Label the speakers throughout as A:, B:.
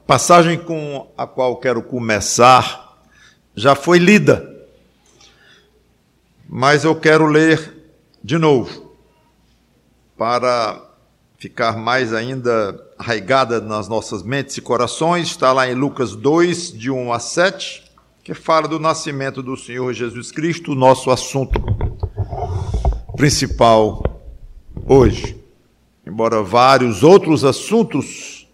A: passagem com a qual quero começar já foi lida, mas eu quero ler de novo, para ficar mais ainda arraigada nas nossas mentes e corações. Está lá em Lucas 2, de 1 a 7, que fala do nascimento do Senhor Jesus Cristo, o nosso assunto principal hoje. Embora vários outros assuntos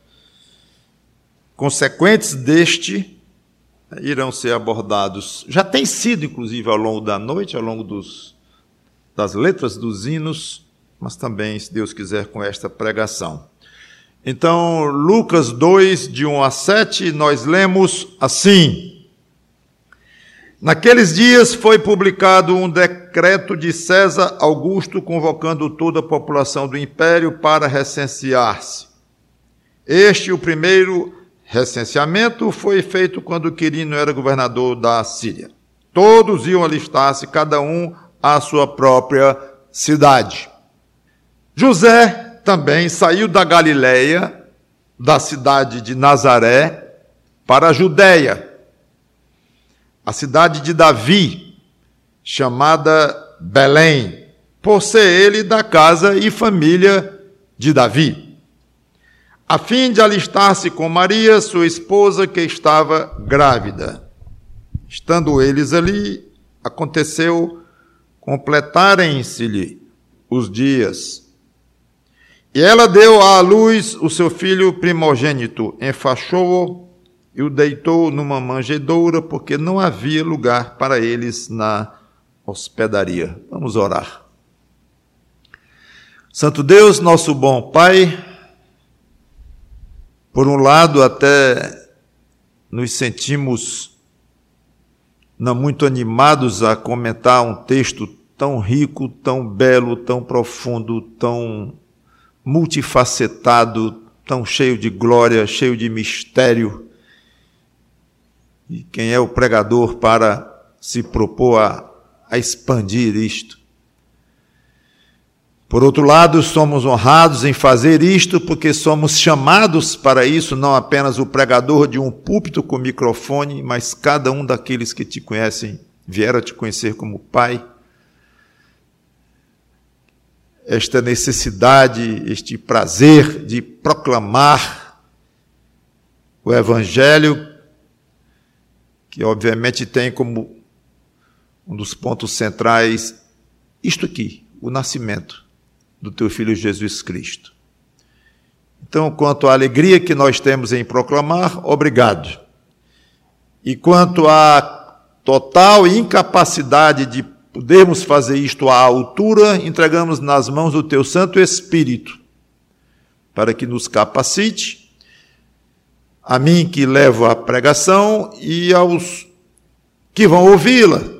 A: consequentes deste irão ser abordados. Já tem sido, inclusive, ao longo da noite, ao longo das letras dos hinos, mas também, se Deus quiser, com esta pregação. Então, Lucas 2, de 1 a 7, nós lemos assim: Naqueles dias foi publicado um decreto de César Augusto convocando toda a população do império para recensear-se. O primeiro recenseamento foi feito quando Quirino era governador da Síria. Todos iam alistar-se, cada um à sua própria cidade. José também saiu da Galileia, da cidade de Nazaré, para a Judéia, a cidade de Davi, chamada Belém, por ser ele da casa e família de Davi, a fim de alistar-se com Maria, sua esposa, que estava grávida. Estando eles ali, aconteceu completarem-se-lhe os dias. E ela deu à luz o seu filho primogênito, enfaixou-o e o deitou numa manjedoura, porque não havia lugar para eles na hospedaria. Vamos orar. Santo Deus, nosso bom Pai, por um lado até nos sentimos não muito animados a comentar um texto tão rico, tão belo, tão profundo, tão multifacetado, tão cheio de glória, cheio de mistério. E quem é o pregador para se propor a expandir isto? Por outro lado, somos honrados em fazer isto porque somos chamados para isso, não apenas o pregador de um púlpito com microfone, mas cada um daqueles que te conhecem, vieram a te conhecer como Pai. Esta necessidade, este prazer de proclamar o Evangelho, que obviamente tem como um dos pontos centrais isto aqui, o nascimento do teu Filho Jesus Cristo. Então, quanto à alegria que nós temos em proclamar, obrigado. E quanto à total incapacidade de podermos fazer isto à altura, entregamos nas mãos do teu Santo Espírito, para que nos capacite, a mim que levo a pregação e aos que vão ouvi-la.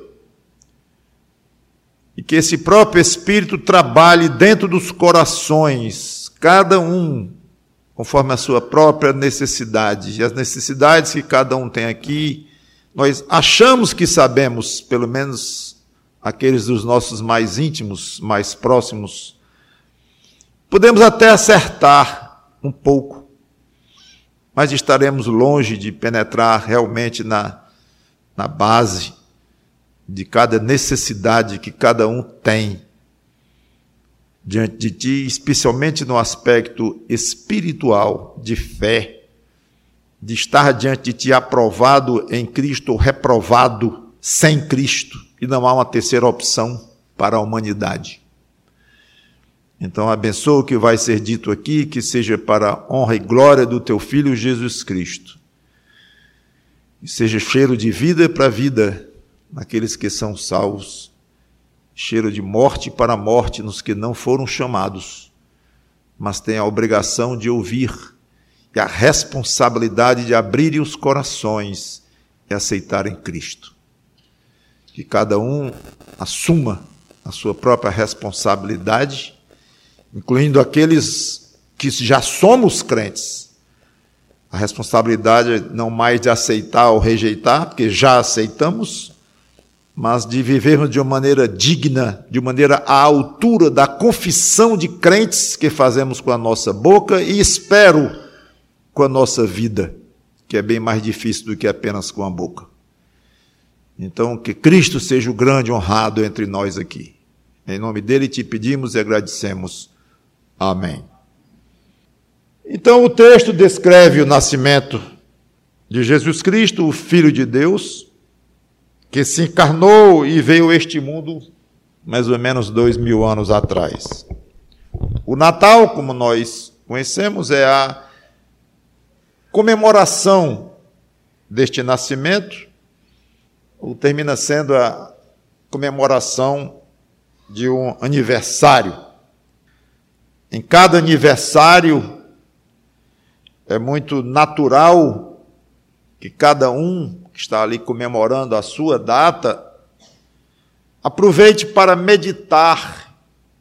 A: E que esse próprio Espírito trabalhe dentro dos corações, cada um conforme a sua própria necessidade. E as necessidades que cada um tem aqui, nós achamos que sabemos, pelo menos aqueles dos nossos mais íntimos, mais próximos. Podemos até acertar um pouco, mas estaremos longe de penetrar realmente na base de cada necessidade que cada um tem diante de ti, especialmente no aspecto espiritual, de fé, de estar diante de ti aprovado em Cristo ou reprovado sem Cristo, e não há uma terceira opção para a humanidade. Então, abençoa o que vai ser dito aqui, que seja para a honra e glória do teu Filho Jesus Cristo, e seja cheiro de vida para a vida naqueles que são salvos, cheiro de morte para a morte nos que não foram chamados, mas têm a obrigação de ouvir e a responsabilidade de abrirem os corações e aceitarem Cristo. Que cada um assuma a sua própria responsabilidade, incluindo aqueles que já somos crentes. A responsabilidade não mais de aceitar ou rejeitar, porque já aceitamos, mas de vivermos de uma maneira digna, de uma maneira à altura da confissão de crentes que fazemos com a nossa boca, e espero com a nossa vida, que é bem mais difícil do que apenas com a boca. Então, que Cristo seja o grande honrado entre nós aqui. Em nome dele te pedimos e agradecemos. Amém. Então, o texto descreve o nascimento de Jesus Cristo, o Filho de Deus, que se encarnou e veio a este mundo mais ou menos 2000 anos atrás. O Natal, como nós conhecemos, é a comemoração deste nascimento, ou termina sendo a comemoração de um aniversário. Em cada aniversário é muito natural que cada um que está ali comemorando a sua data aproveite para meditar.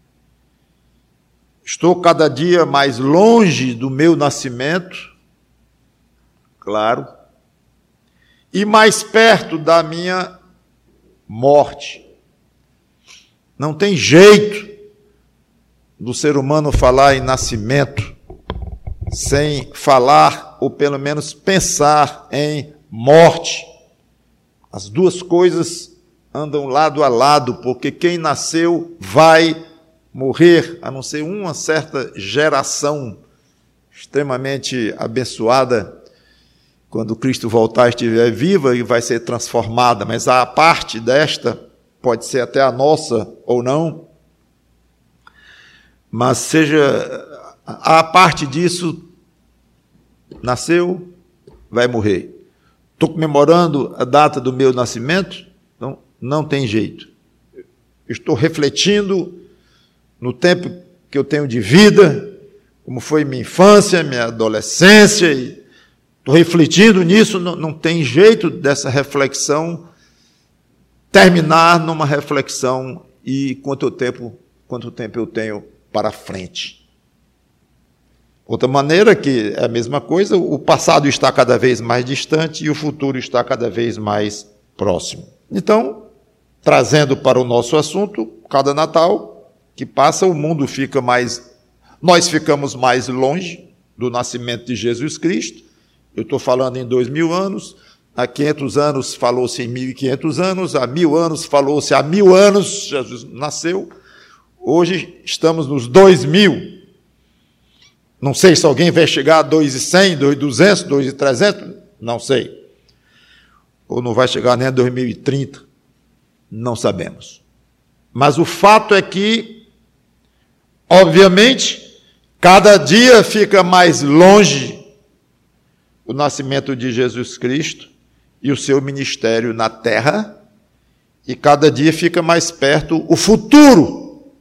A: Estou cada dia mais longe do meu nascimento, claro, e mais perto da minha morte. Não tem jeito do ser humano falar em nascimento sem falar, ou pelo menos pensar em morte. As duas coisas andam lado a lado, porque quem nasceu vai morrer, a não ser uma certa geração extremamente abençoada, quando Cristo voltar estiver viva e vai ser transformada, mas a parte desta pode ser até a nossa ou não, mas seja a parte disso, nasceu, vai morrer. Estou comemorando a data do meu nascimento, então não tem jeito. Estou refletindo no tempo que eu tenho de vida, como foi minha infância, minha adolescência, e estou refletindo nisso, não tem jeito dessa reflexão terminar numa reflexão e quanto tempo eu tenho para frente. Outra maneira que é a mesma coisa, o passado está cada vez mais distante e o futuro está cada vez mais próximo. Então, trazendo para o nosso assunto, cada Natal que passa, o mundo fica nós ficamos mais longe do nascimento de Jesus Cristo. Eu estou falando em 2000 anos, há 500 anos falou-se em 1500 anos, há 1000 anos falou-se há 1000 anos, Jesus nasceu. Hoje estamos nos 2000. Não sei se alguém vai chegar a 2.100, 2.200, 2.300, não sei. Ou não vai chegar nem a 2030, não sabemos. Mas o fato é que, obviamente, cada dia fica mais longe o nascimento de Jesus Cristo e o seu ministério na terra, e cada dia fica mais perto o futuro.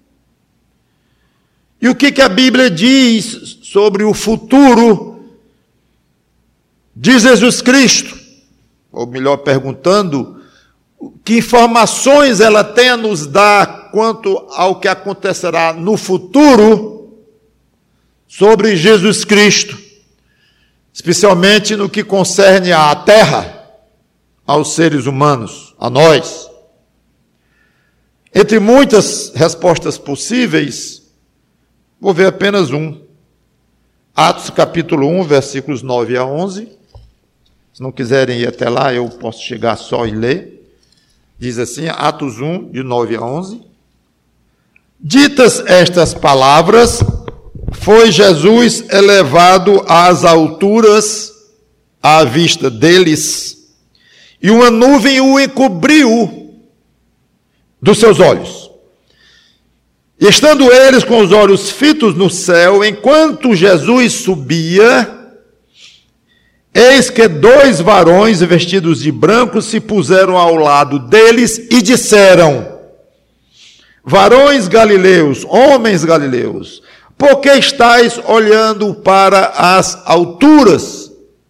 A: E o que a Bíblia diz sobre o futuro de Jesus Cristo? Ou melhor, perguntando, que informações ela tem a nos dar quanto ao que acontecerá no futuro sobre Jesus Cristo, especialmente no que concerne à terra, aos seres humanos, a nós. Entre muitas respostas possíveis, vou ver apenas um. Atos capítulo 1, versículos 9 a 11. Se não quiserem ir até lá, eu posso chegar só e ler. Diz assim, Atos 1, de 9 a 11. Ditas estas palavras, foi Jesus elevado às alturas à vista deles, e uma nuvem o encobriu dos seus olhos. E estando eles com os olhos fitos no céu, enquanto Jesus subia, eis que 2 varões vestidos de branco se puseram ao lado deles e disseram: varões galileus, homens galileus, por que estáis olhando para as alturas?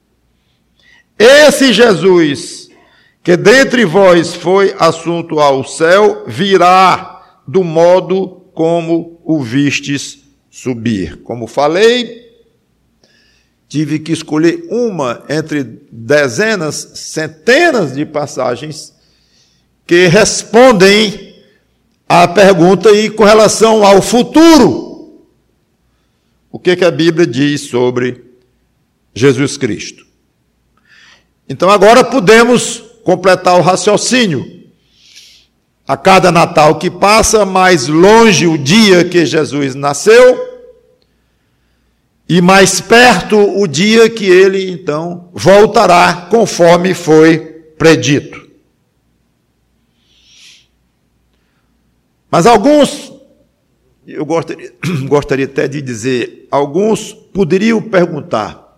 A: Esse Jesus, que dentre vós foi assunto ao céu, virá do modo como o vistes subir. Como falei, tive que escolher uma entre dezenas, centenas de passagens que respondem à pergunta e com relação ao futuro. O que a Bíblia diz sobre Jesus Cristo. Então agora podemos completar o raciocínio. A cada Natal que passa, mais longe o dia que Jesus nasceu, e mais perto o dia que ele, então, voltará, conforme foi predito. Mas alguns, eu gostaria até de dizer, alguns poderiam perguntar,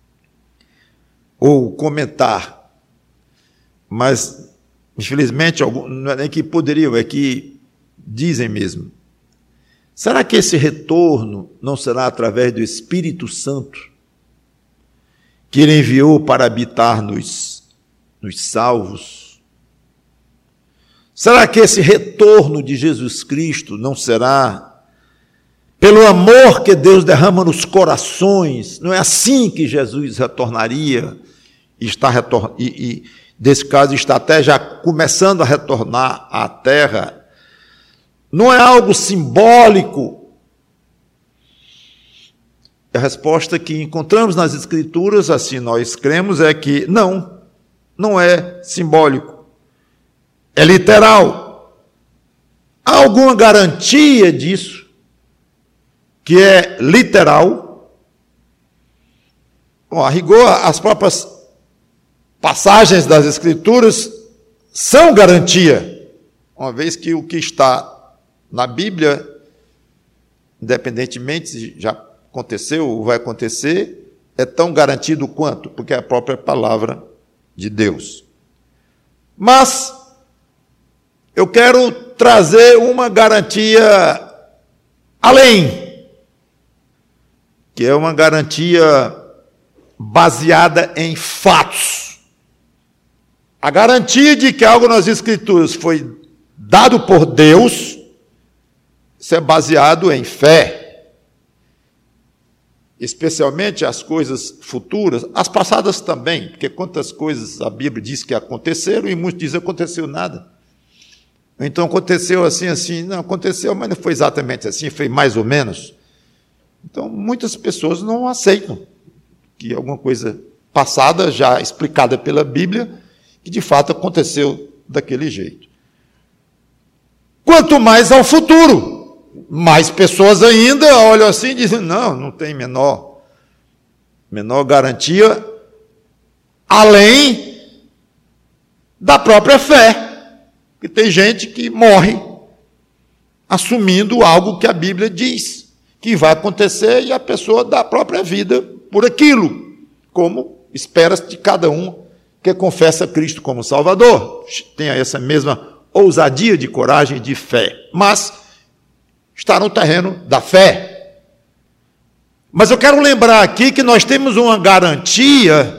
A: ou comentar, mas, infelizmente, não é nem que poderiam, é que dizem mesmo. Será que esse retorno não será através do Espírito Santo, que ele enviou para habitar nos salvos? Será que esse retorno de Jesus Cristo não será pelo amor que Deus derrama nos corações? Não é assim que Jesus retornaria? E desse caso está até já começando a retornar à terra. Não é algo simbólico? A resposta que encontramos nas Escrituras, assim nós cremos, é que não é simbólico. É literal. Há alguma garantia disso? Que é literal? Bom, a rigor, as próprias passagens das Escrituras são garantia, uma vez que o que está na Bíblia, independentemente se já aconteceu ou vai acontecer, é tão garantido quanto, porque é a própria palavra de Deus. Mas eu quero trazer uma garantia além, que é uma garantia baseada em fatos. A garantia de que algo nas Escrituras foi dado por Deus, isso é baseado em fé. Especialmente as coisas futuras, as passadas também, porque quantas coisas a Bíblia diz que aconteceram e muitos dizem que aconteceu nada. Então aconteceu assim, não aconteceu, mas não foi exatamente assim, foi mais ou menos. Então muitas pessoas não aceitam que alguma coisa passada, já explicada pela Bíblia, que de fato aconteceu daquele jeito. Quanto mais ao futuro, mais pessoas ainda olham assim e dizem, não tem menor garantia, além da própria fé. Porque tem gente que morre assumindo algo que a Bíblia diz que vai acontecer e a pessoa dá a própria vida por aquilo, como espera-se de cada um que confessa Cristo como Salvador. Tenha essa mesma ousadia de coragem e de fé, mas está no terreno da fé. Mas eu quero lembrar aqui que nós temos uma garantia,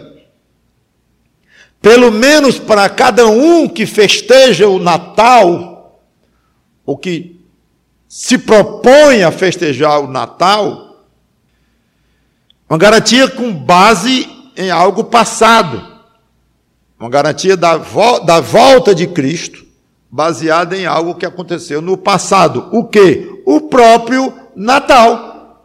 A: pelo menos para cada um que festeja o Natal, ou que se propõe a festejar o Natal, uma garantia com base em algo passado, uma garantia da volta de Cristo, baseada em algo que aconteceu no passado. O quê? O próprio Natal.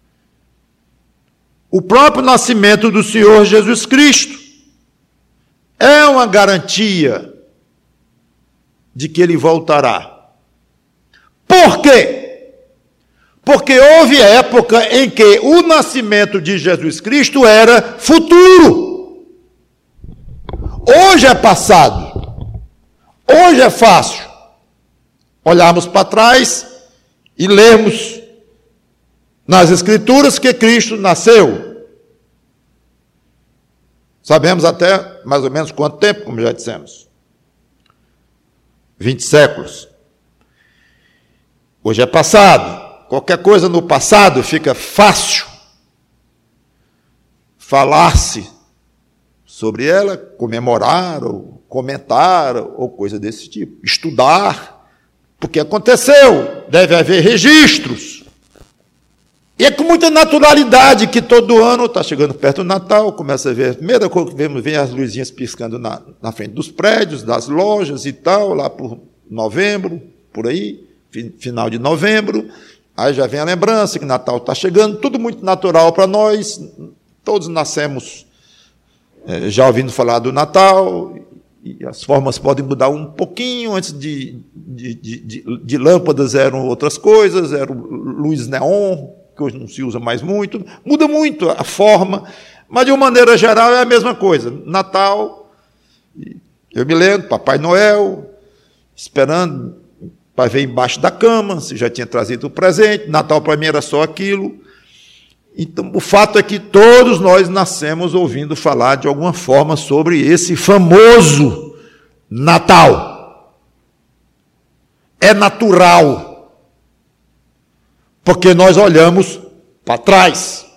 A: O próprio nascimento do Senhor Jesus Cristo é uma garantia de que ele voltará. Por quê? Porque houve época em que o nascimento de Jesus Cristo era futuro. Hoje é passado. Hoje é fácil olharmos para trás e lermos nas Escrituras que Cristo nasceu. Sabemos até mais ou menos quanto tempo, como já dissemos. 20 séculos. Hoje é passado. Qualquer coisa no passado fica fácil falar-se sobre ela, comemorar ou comentar ou coisa desse tipo. Estudar, porque aconteceu, deve haver registros. E é com muita naturalidade que todo ano está chegando perto do Natal, começa a ver, a primeira coisa que vemos, vem as luzinhas piscando na frente dos prédios, das lojas e tal, lá por novembro, por aí, final de novembro, aí já vem a lembrança que Natal está chegando, tudo muito natural para nós, Todos nascemos já ouvindo falar do Natal, e as formas podem mudar um pouquinho. Antes de lâmpadas eram outras coisas, era luz neon, que hoje não se usa mais muito. Muda muito a forma, mas de uma maneira geral é a mesma coisa. Natal, eu me lembro, Papai Noel, esperando para ver embaixo da cama, se já tinha trazido o presente. Natal para mim era só aquilo. Então, o fato é que todos nós nascemos ouvindo falar de alguma forma sobre esse famoso Natal. É natural, porque nós olhamos para trás.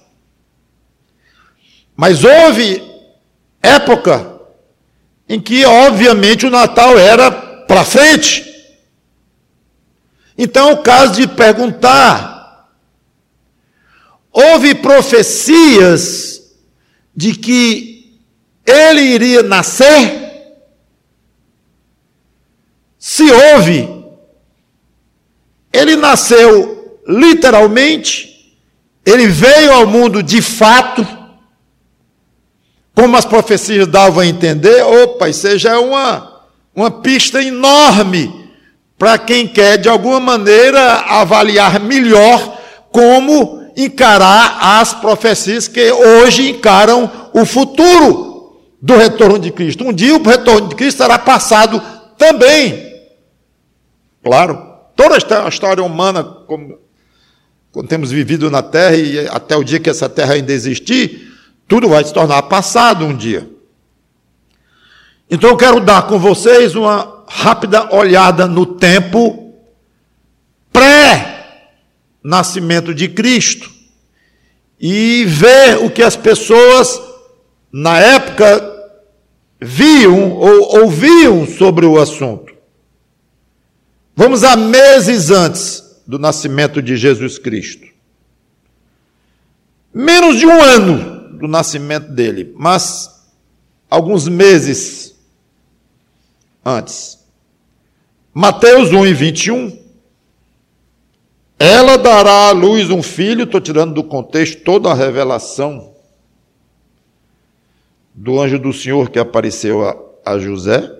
A: Mas houve época em que, obviamente, o Natal era para frente. Então, é o caso de perguntar. Houve profecias de que ele iria nascer? Se houve, ele nasceu literalmente, ele veio ao mundo de fato, como as profecias davam a entender. Opa, isso já é uma pista enorme para quem quer, de alguma maneira, avaliar melhor como encarar as profecias que hoje encaram o futuro do retorno de Cristo. Um dia o retorno de Cristo será passado também. Claro, toda a história humana, como temos vivido na Terra, e até o dia que essa Terra ainda existir, tudo vai se tornar passado um dia. Então eu quero dar com vocês uma rápida olhada no tempo pré-nascimento de Cristo e ver o que as pessoas na época viam ou ouviam sobre o assunto. Vamos a meses antes do nascimento de Jesus Cristo. Menos de um ano do nascimento dele, mas alguns meses antes. Mateus 1:21. Ela dará à luz um filho, estou tirando do contexto toda a revelação do anjo do Senhor que apareceu a José,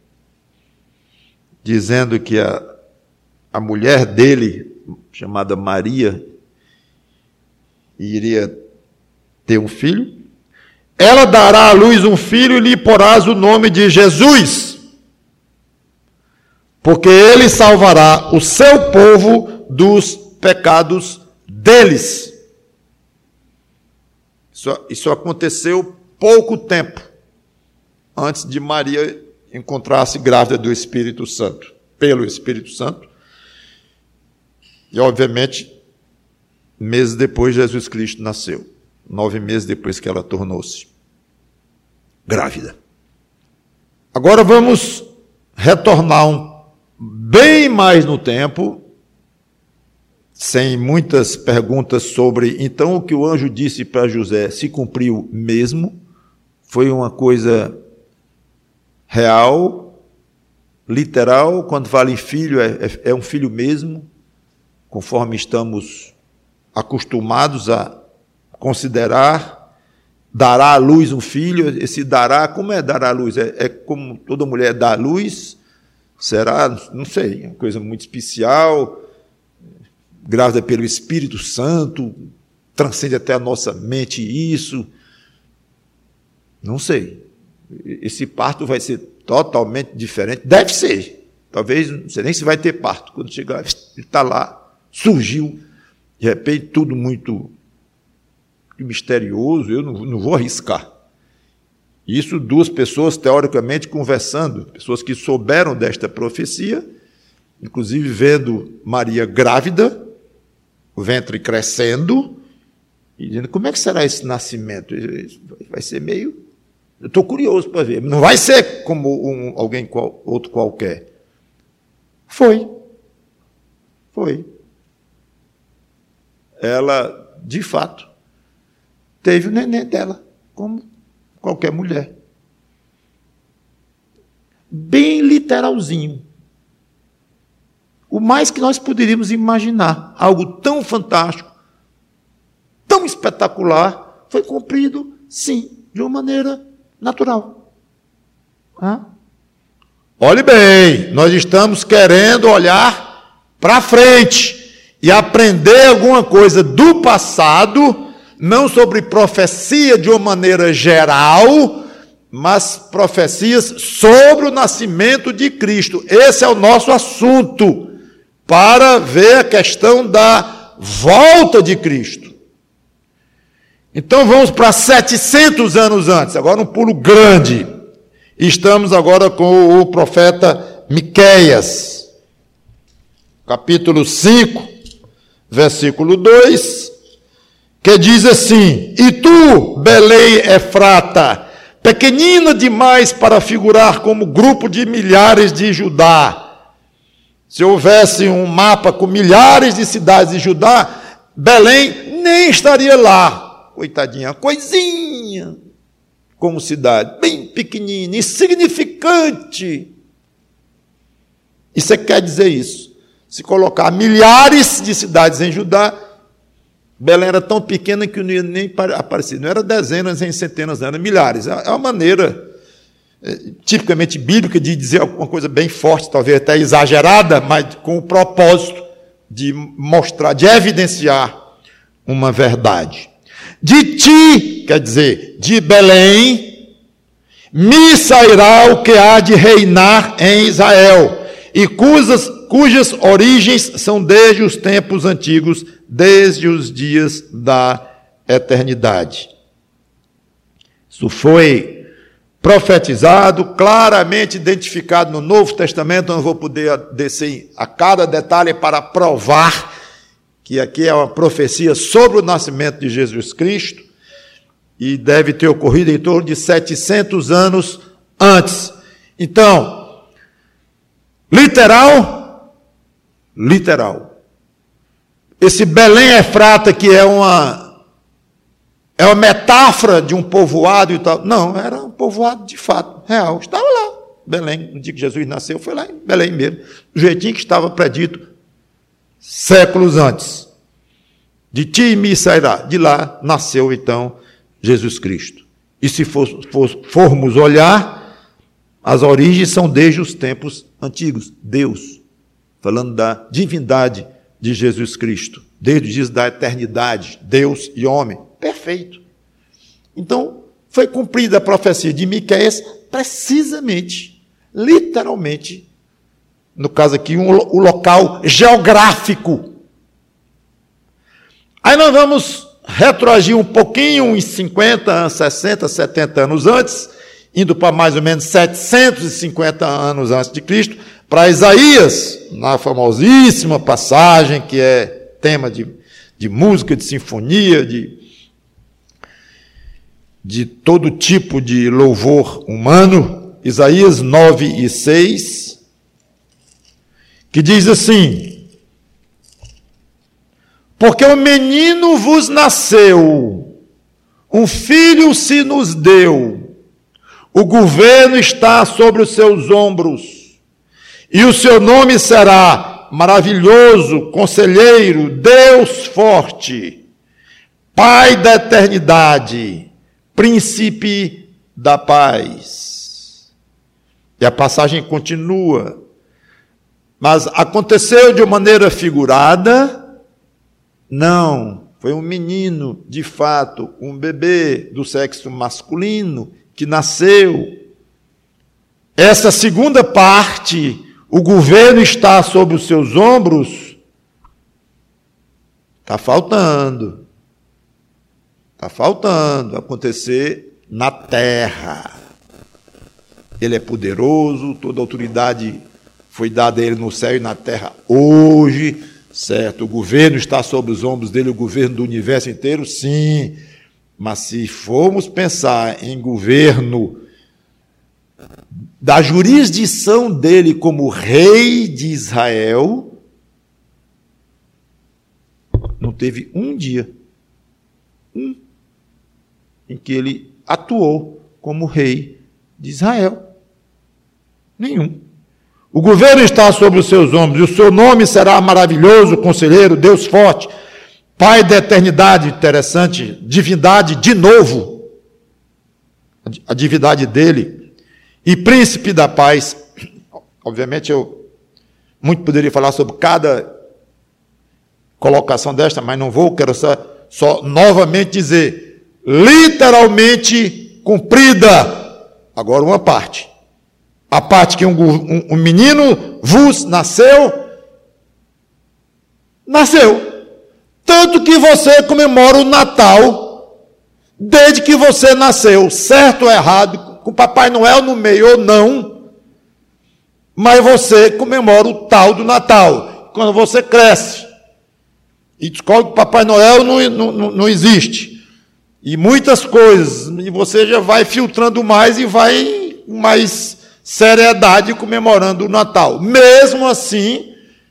A: dizendo que a mulher dele, chamada Maria, iria ter um filho. Ela dará à luz um filho e lhe porás o nome de Jesus, porque ele salvará o seu povo dos pecados deles. Isso aconteceu pouco tempo antes de Maria encontrar-se grávida do Espírito Santo, pelo Espírito Santo. E, obviamente, meses depois, Jesus Cristo nasceu. 9 meses depois que ela tornou-se grávida. Agora vamos retornar bem mais no tempo, sem muitas perguntas sobre, então, o que o anjo disse para José se cumpriu mesmo? Foi uma coisa real, literal? Quando fala em filho, é um filho mesmo, conforme estamos acostumados a considerar. Dará à luz um filho. Esse dará, como é dar à luz? É como toda mulher dá à luz? Será? Não sei, é uma coisa muito especial, grávida pelo Espírito Santo, transcende até a nossa mente isso. Não sei. Esse parto vai ser totalmente diferente. Deve ser. Talvez, não sei nem se vai ter parto. Quando chegar, ele está lá, surgiu, de repente, tudo muito misterioso. Eu não vou arriscar. Isso, duas pessoas, teoricamente, conversando, pessoas que souberam desta profecia, inclusive vendo Maria grávida, o ventre crescendo, e dizendo, como é que será esse nascimento? Vai ser meio... Eu estou curioso para ver. Não vai ser como outro qualquer. Foi. Ela, de fato, teve o neném dela, como qualquer mulher. Bem literalzinho. O mais que nós poderíamos imaginar. Algo tão fantástico, tão espetacular, foi cumprido, sim, de uma maneira natural. Olhe bem, nós estamos querendo olhar para frente e aprender alguma coisa do passado, não sobre profecia de uma maneira geral, mas profecias sobre o nascimento de Cristo. Esse é o nosso assunto, para ver a questão da volta de Cristo. Então vamos para 700 anos antes, agora um pulo grande. Estamos agora com o profeta Miqueias, capítulo 5, versículo 2, que diz assim: E tu, Belém Efrata, pequenina demais para figurar como grupo de milhares de Judá. Se houvesse um mapa com milhares de cidades de Judá, Belém nem estaria lá. Coitadinha, coisinha como cidade, bem pequenina, insignificante. E você quer dizer isso? Se colocar milhares de cidades em Judá, Belém era tão pequena que não ia nem aparecer. Não era dezenas nem centenas, não, era milhares. É uma maneira tipicamente bíblica de dizer alguma coisa bem forte, talvez até exagerada, mas com o propósito de mostrar, de evidenciar uma verdade. De ti, quer dizer, de Belém, me sairá o que há de reinar em Israel, e cujas origens são desde os tempos antigos, desde os dias da eternidade. Isso foi profetizado, claramente identificado no Novo Testamento. Eu não vou poder descer a cada detalhe para provar que aqui é uma profecia sobre o nascimento de Jesus Cristo, e deve ter ocorrido em torno de 700 anos antes. Então, literal, esse Belém Efrata, que é uma metáfora de um povoado e tal, não, era um povoado de fato, real, estava lá, Belém, no dia que Jesus nasceu, foi lá em Belém mesmo, do jeitinho que estava predito séculos antes. De ti me sairá, de lá nasceu então Jesus Cristo. E se formos olhar, as origens são desde os tempos antigos, Deus, falando da divindade de Jesus Cristo, desde os dias da eternidade, Deus e homem, perfeito. Então, foi cumprida a profecia de Miqueias precisamente, literalmente, no caso aqui, o local geográfico. Aí nós vamos retroagir um pouquinho, uns 50, 60, 70 anos antes, indo para mais ou menos 750 anos antes de Cristo, para Isaías, na famosíssima passagem que é tema de música, de sinfonia, de todo tipo de louvor humano, Isaías 9:6, que diz assim: Porque um menino vos nasceu, um filho se nos deu, o governo está sobre os seus ombros, e o seu nome será Maravilhoso, Conselheiro, Deus Forte, Pai da Eternidade, Príncipe da Paz. E a passagem continua. Mas aconteceu de maneira figurada? Não, foi um menino, de fato, um bebê do sexo masculino que nasceu. Essa segunda parte, o governo está sobre os seus ombros, está faltando. Está faltando acontecer na terra. Ele é poderoso, toda a autoridade foi dada a ele no céu e na terra hoje, certo? O governo está sobre os ombros dele, o governo do universo inteiro, sim. Mas se formos pensar em governo da jurisdição dele como rei de Israel, não teve um dia em que ele atuou como rei de Israel. Nenhum. O governo está sobre os seus ombros, e o seu nome será Maravilhoso, Conselheiro, Deus Forte, Pai da eternidade, interessante, divindade de novo, a divindade dele, e príncipe da paz. Obviamente eu muito poderia falar sobre cada colocação desta, mas não vou, quero só novamente dizer, literalmente cumprida. Agora uma parte. A parte que um menino vos nasceu. Tanto que você comemora o Natal desde que você nasceu, certo ou errado, com Papai Noel no meio ou não, mas você comemora o tal do Natal. Quando você cresce e descobre que Papai Noel não existe, e muitas coisas, e você já vai filtrando mais e vai com mais seriedade comemorando o Natal. Mesmo assim,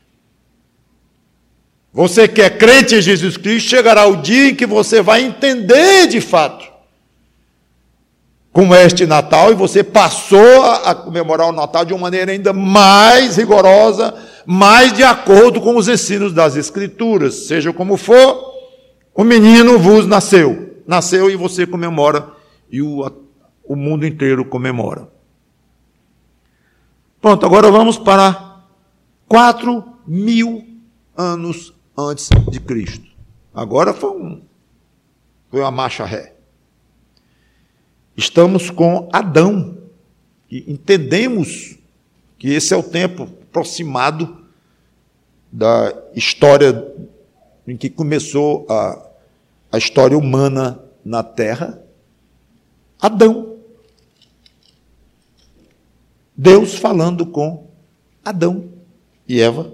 A: você que é crente em Jesus Cristo, chegará o dia em que você vai entender de fato como é este Natal, e você passou a comemorar o Natal de uma maneira ainda mais rigorosa, mais de acordo com os ensinos das Escrituras. Seja como for, o menino vos nasceu. Nasceu e você comemora, e o mundo inteiro comemora. Pronto, agora vamos para 4.000 anos antes de Cristo. Agora foi uma marcha ré. Estamos com Adão, e entendemos que esse é o tempo aproximado da história em que começou a história humana na Terra. Adão. Deus falando com Adão e Eva.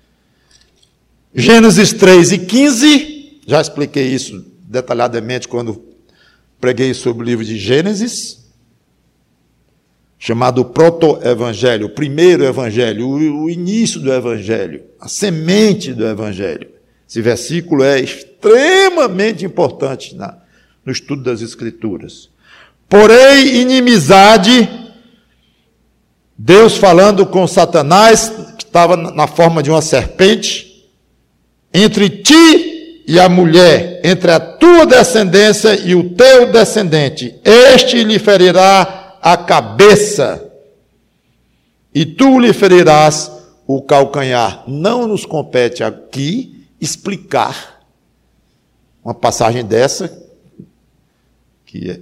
A: Gênesis 3:15, já expliquei isso detalhadamente quando preguei sobre o livro de Gênesis, chamado proto-evangelho, o primeiro evangelho, o início do evangelho, a semente do evangelho. Esse versículo é extremamente importante no estudo das Escrituras. Porém, inimizade, Deus falando com Satanás, que estava na forma de uma serpente, entre ti e a mulher, entre a tua descendência e o teu descendente, este lhe ferirá a cabeça, e tu lhe ferirás o calcanhar. Não nos compete aqui explicar uma passagem dessa, que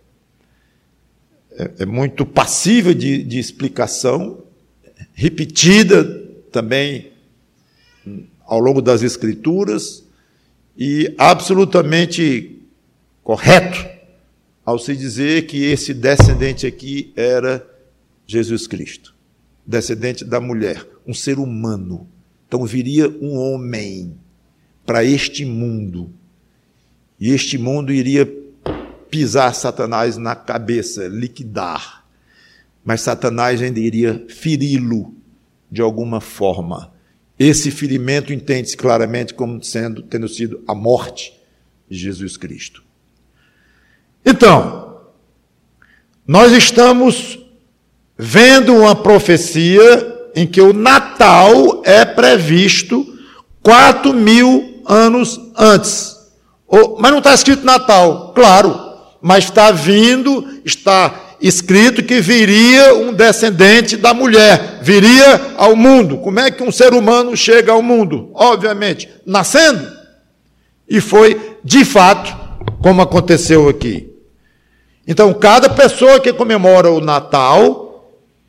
A: é muito passível de explicação, repetida também ao longo das Escrituras, e absolutamente correto ao se dizer que esse descendente aqui era Jesus Cristo, descendente da mulher, um ser humano. Então viria um homem para este mundo, e este mundo iria pisar Satanás na cabeça, liquidar, mas Satanás ainda iria feri-lo de alguma forma. Esse ferimento entende-se claramente como tendo sido a morte de Jesus Cristo. Então, nós estamos vendo uma profecia em que o Natal é previsto 4.000 anos antes. Mas não está escrito Natal, claro, mas está escrito que viria um descendente da mulher, viria ao mundo. Como é que um ser humano chega ao mundo? Obviamente, nascendo. E foi, de fato, como aconteceu aqui. Então, cada pessoa que comemora o Natal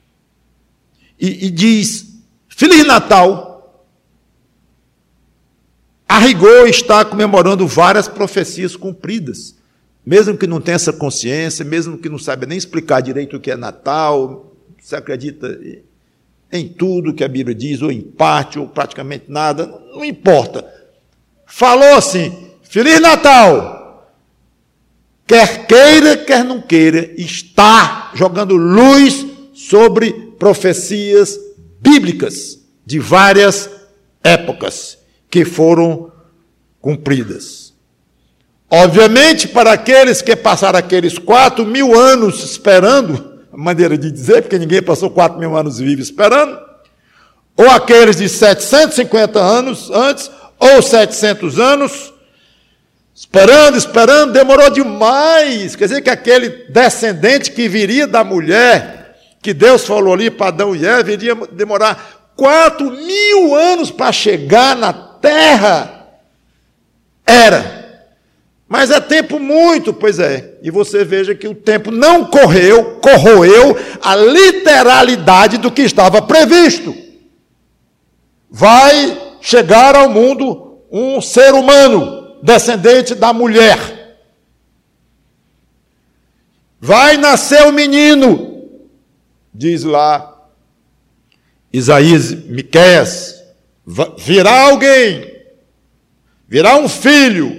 A: e diz Feliz Natal, a rigor está comemorando várias profecias cumpridas. Mesmo que não tenha essa consciência, mesmo que não saiba nem explicar direito o que é Natal, se acredita em tudo que a Bíblia diz, ou em parte, ou praticamente nada, não importa. Falou assim, Feliz Natal! Quer queira, quer não queira, está jogando luz sobre profecias bíblicas de várias épocas que foram cumpridas. Obviamente, para aqueles que passaram aqueles 4.000 anos esperando, maneira de dizer, porque ninguém passou 4.000 anos vivo esperando, ou aqueles de 750 anos antes, ou 700 anos, Esperando, demorou demais. Quer dizer que aquele descendente que viria da mulher, que Deus falou ali para Adão e Eva, iria demorar 4.000 anos para chegar na terra. Mas é tempo muito, pois é. E você veja que o tempo não corroeu a literalidade do que estava previsto. Vai chegar ao mundo um ser humano, descendente da mulher. Vai nascer o menino, diz lá Isaías, Miqueias, virá alguém, virá um filho.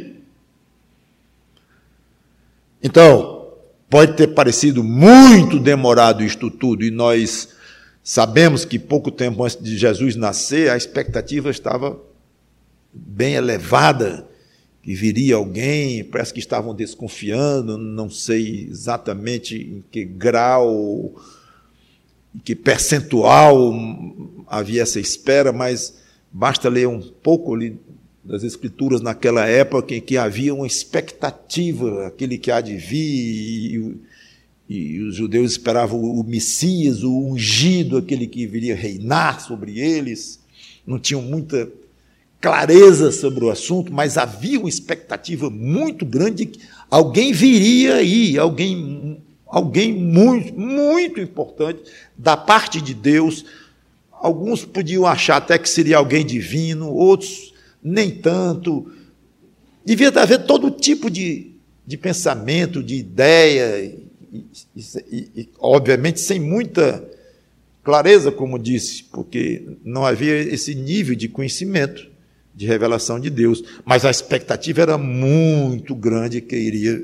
A: Então, pode ter parecido muito demorado isto tudo, e nós sabemos que pouco tempo antes de Jesus nascer, a expectativa estava bem elevada, que viria alguém, parece que estavam desconfiando, não sei exatamente em que grau, em que percentual havia essa espera, mas basta ler um pouco ali das Escrituras naquela época em que havia uma expectativa, aquele que há de vir, e os judeus esperavam o Messias, o ungido, aquele que viria reinar sobre eles. Não tinham muita clareza sobre o assunto, mas havia uma expectativa muito grande de que alguém viria aí, alguém muito, muito importante da parte de Deus. Alguns podiam achar até que seria alguém divino, outros nem tanto. Devia haver todo tipo de pensamento, de ideia, e obviamente sem muita clareza, como disse, porque não havia esse nível de conhecimento, de revelação de Deus, mas a expectativa era muito grande que iria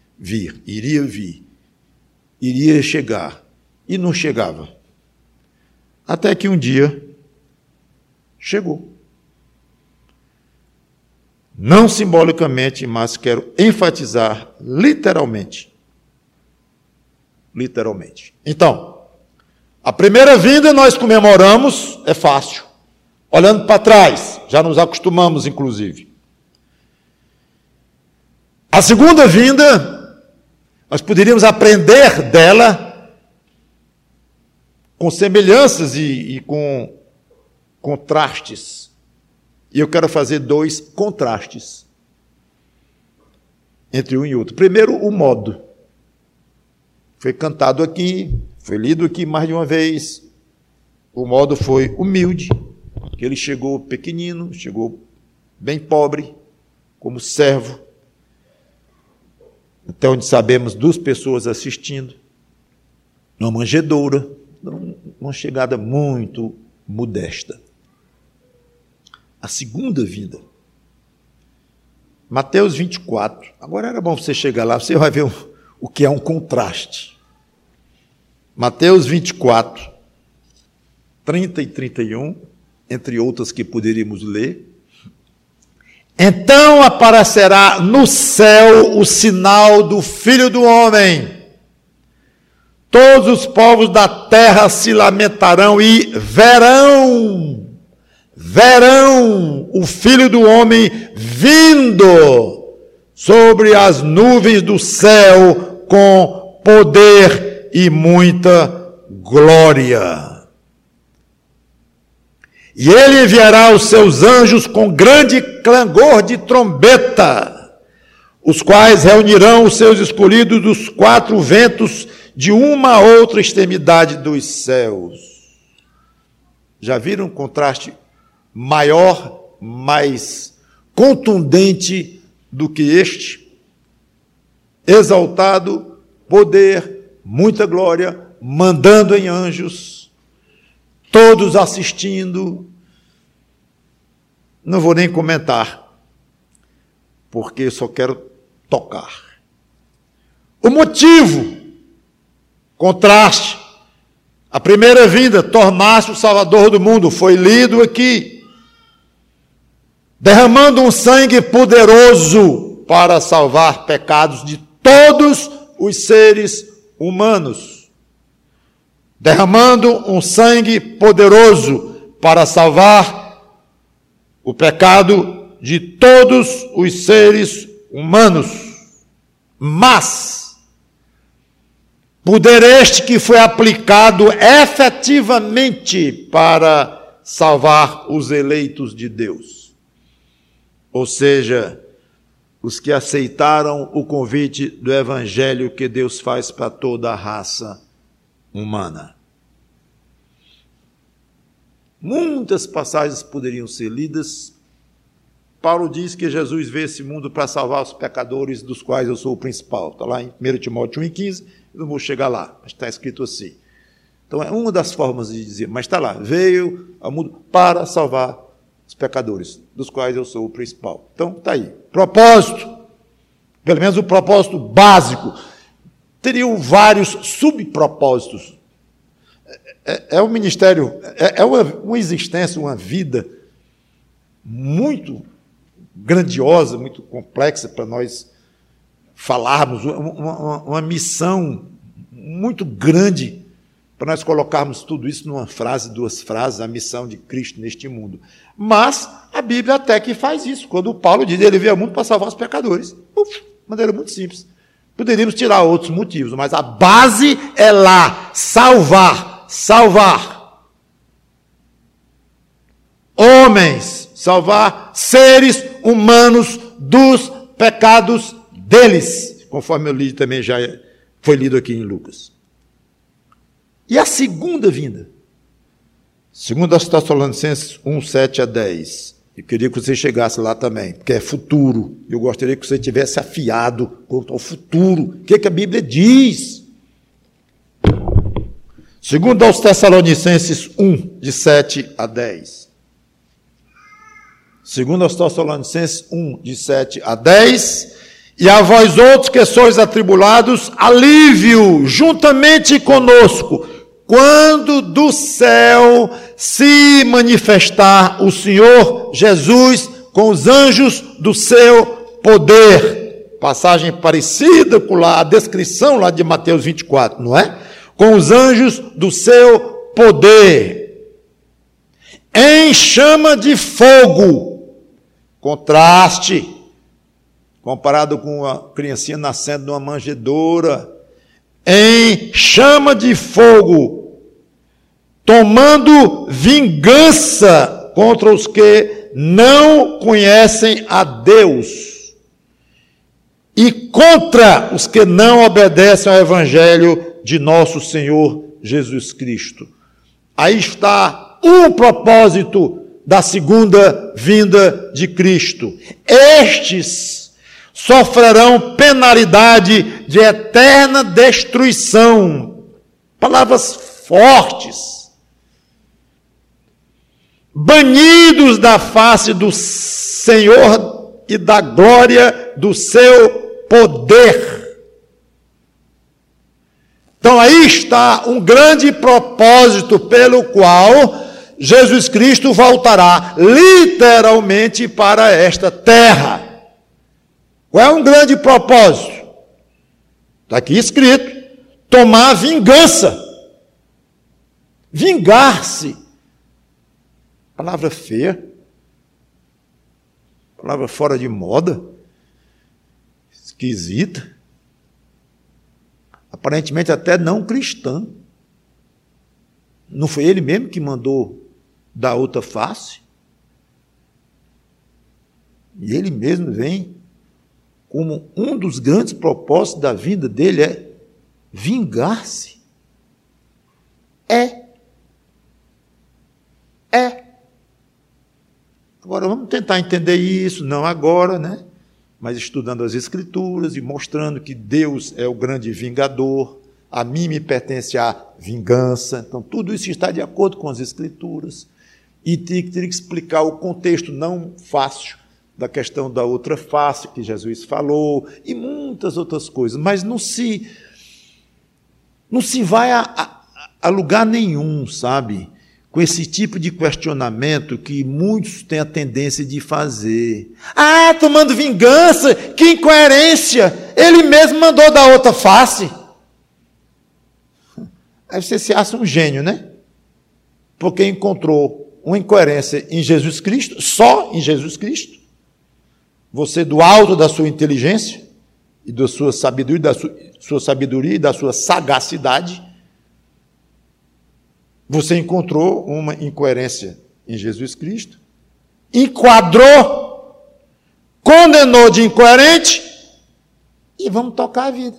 A: chegar, e não chegava. Até que um dia chegou. Não simbolicamente, mas quero enfatizar literalmente. Literalmente. Então, a primeira vinda nós comemoramos, é fácil. Olhando para trás, já nos acostumamos, inclusive. A segunda vinda, nós poderíamos aprender dela com semelhanças e com contrastes. E eu quero fazer 2 contrastes entre um e outro. Primeiro, o modo. Foi cantado aqui, foi lido aqui mais de uma vez. O modo foi humilde, que ele chegou pequenino, chegou bem pobre, como servo. Até onde sabemos, 2 pessoas assistindo, numa manjedoura, uma chegada muito modesta. A segunda vinda. Mateus 24. Agora era bom você chegar lá, você vai ver o que é um contraste. Mateus 24, 30 e 31, entre outras que poderíamos ler. Então aparecerá no céu o sinal do Filho do Homem. Todos os povos da terra se lamentarão e verão o Filho do Homem vindo sobre as nuvens do céu com poder e muita glória. E ele enviará os seus anjos com grande clangor de trombeta, os quais reunirão os seus escolhidos dos 4 ventos de uma a outra extremidade dos céus. Já viram um contraste maior, mais contundente do que este? Exaltado, poder, muita glória, mandando em anjos, todos assistindo. Não vou nem comentar, porque eu só quero tocar. O motivo, contraste, a primeira vinda, tornar-se o Salvador do mundo, foi lido aqui, derramando um sangue poderoso para salvar pecados de todos os seres humanos. Derramando um sangue poderoso para salvar o pecado de todos os seres humanos, mas poder este que foi aplicado efetivamente para salvar os eleitos de Deus. Ou seja, os que aceitaram o convite do evangelho que Deus faz para toda a raça humana. Muitas passagens poderiam ser lidas. Paulo diz que Jesus veio esse mundo para salvar os pecadores, dos quais eu sou o principal. Está lá em 1 Timóteo 1,15, eu não vou chegar lá, mas está escrito assim. Então é uma das formas de dizer, mas está lá, veio ao mundo para salvar os pecadores, dos quais eu sou o principal. Então está aí, propósito, pelo menos o propósito básico. Teriam vários subpropósitos. É um ministério, é uma existência, uma vida muito grandiosa, muito complexa para nós falarmos, uma missão muito grande para nós colocarmos tudo isso numa frase, duas frases, a missão de Cristo neste mundo. Mas a Bíblia até que faz isso, quando Paulo diz que ele veio ao mundo para salvar os pecadores. De maneira muito simples. Poderíamos tirar outros motivos, mas a base é lá, salvar. Homens, salvar seres humanos dos pecados deles, conforme eu li também, já foi lido aqui em Lucas. E a segunda vinda, segundo aos Tessalonicenses 1, 7 a 10, eu queria que você chegasse lá também, porque é futuro, eu gostaria que você tivesse afiado quanto ao futuro, o que a Bíblia diz. Segundo aos Tessalonicenses 1, de 7 a 10. Segundo aos Tessalonicenses 1, de 7 a 10. E a vós outros que sois atribulados, alívio juntamente conosco, quando do céu se manifestar o Senhor Jesus com os anjos do seu poder. Passagem parecida com a descrição lá de Mateus 24, não é? Com os anjos do seu poder, em chama de fogo, contraste, comparado com a criancinha nascendo numa manjedoura, em chama de fogo, tomando vingança contra os que não conhecem a Deus e contra os que não obedecem ao evangelho de nosso Senhor Jesus Cristo. Aí está um propósito da segunda vinda de Cristo. Estes sofrerão penalidade de eterna destruição. Palavras fortes. Banidos da face do Senhor e da glória do seu poder. Então aí está um grande propósito pelo qual Jesus Cristo voltará literalmente para esta terra. Qual é um grande propósito? Está aqui escrito: tomar vingança. Vingar-se. Palavra feia. Palavra fora de moda. Esquisita. Aparentemente até não cristã. Não foi ele mesmo que mandou dar outra face? E ele mesmo vem como um dos grandes propósitos da vida dele é vingar-se. Agora vamos tentar entender isso, não agora, né? Mas estudando as Escrituras e mostrando que Deus é o grande vingador, a mim me pertence a vingança. Então, tudo isso está de acordo com as Escrituras. E teria que explicar o contexto não fácil da questão da outra face que Jesus falou, e muitas outras coisas. Mas não se vai a lugar nenhum, sabe? Com esse tipo de questionamento que muitos têm a tendência de fazer. Ah, tomando vingança, que incoerência! Ele mesmo mandou dar outra face. Aí você se acha um gênio, né? Porque encontrou uma incoerência em Jesus Cristo, só em Jesus Cristo. você do alto da sua inteligência e da sua sabedoria e da sua sagacidade, você encontrou uma incoerência em Jesus Cristo, enquadrou, condenou de incoerente e vamos tocar a vida.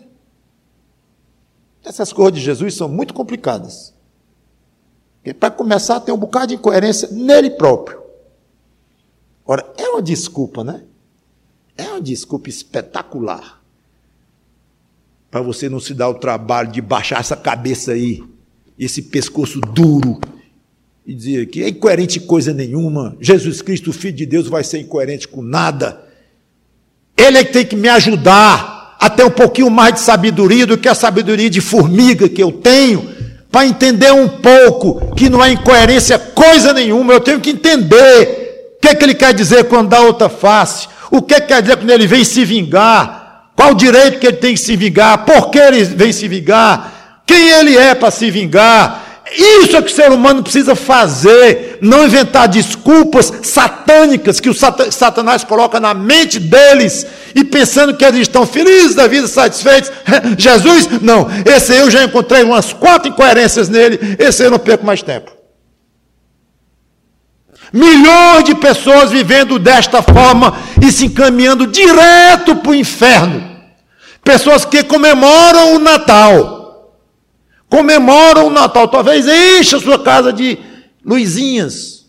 A: Essas coisas de Jesus são muito complicadas. Para começar, tem um bocado de incoerência nele próprio. Ora, é uma desculpa, né? É uma desculpa espetacular para você não se dar o trabalho de baixar essa cabeça aí, esse pescoço duro, e dizer que é incoerente coisa nenhuma, Jesus Cristo, o Filho de Deus, vai ser incoerente com nada. Ele é que tem que me ajudar a ter um pouquinho mais de sabedoria do que a sabedoria de formiga que eu tenho, para entender um pouco que não é incoerência coisa nenhuma. Eu tenho que entender o que ele quer dizer quando dá outra face, o que quer dizer quando ele vem se vingar, qual o direito que ele tem que se vingar, por que ele vem se vingar, quem ele é para se vingar. Isso é que o ser humano precisa fazer, não inventar desculpas satânicas que o Satanás coloca na mente deles, e pensando que eles estão felizes da vida, satisfeitos. Jesus, não, esse aí eu já encontrei umas 4 incoerências nele, esse aí eu não perco mais tempo. Milhões de pessoas vivendo desta forma e se encaminhando direto para o inferno. Pessoas que comemoram o Natal. Talvez encha a sua casa de luzinhas.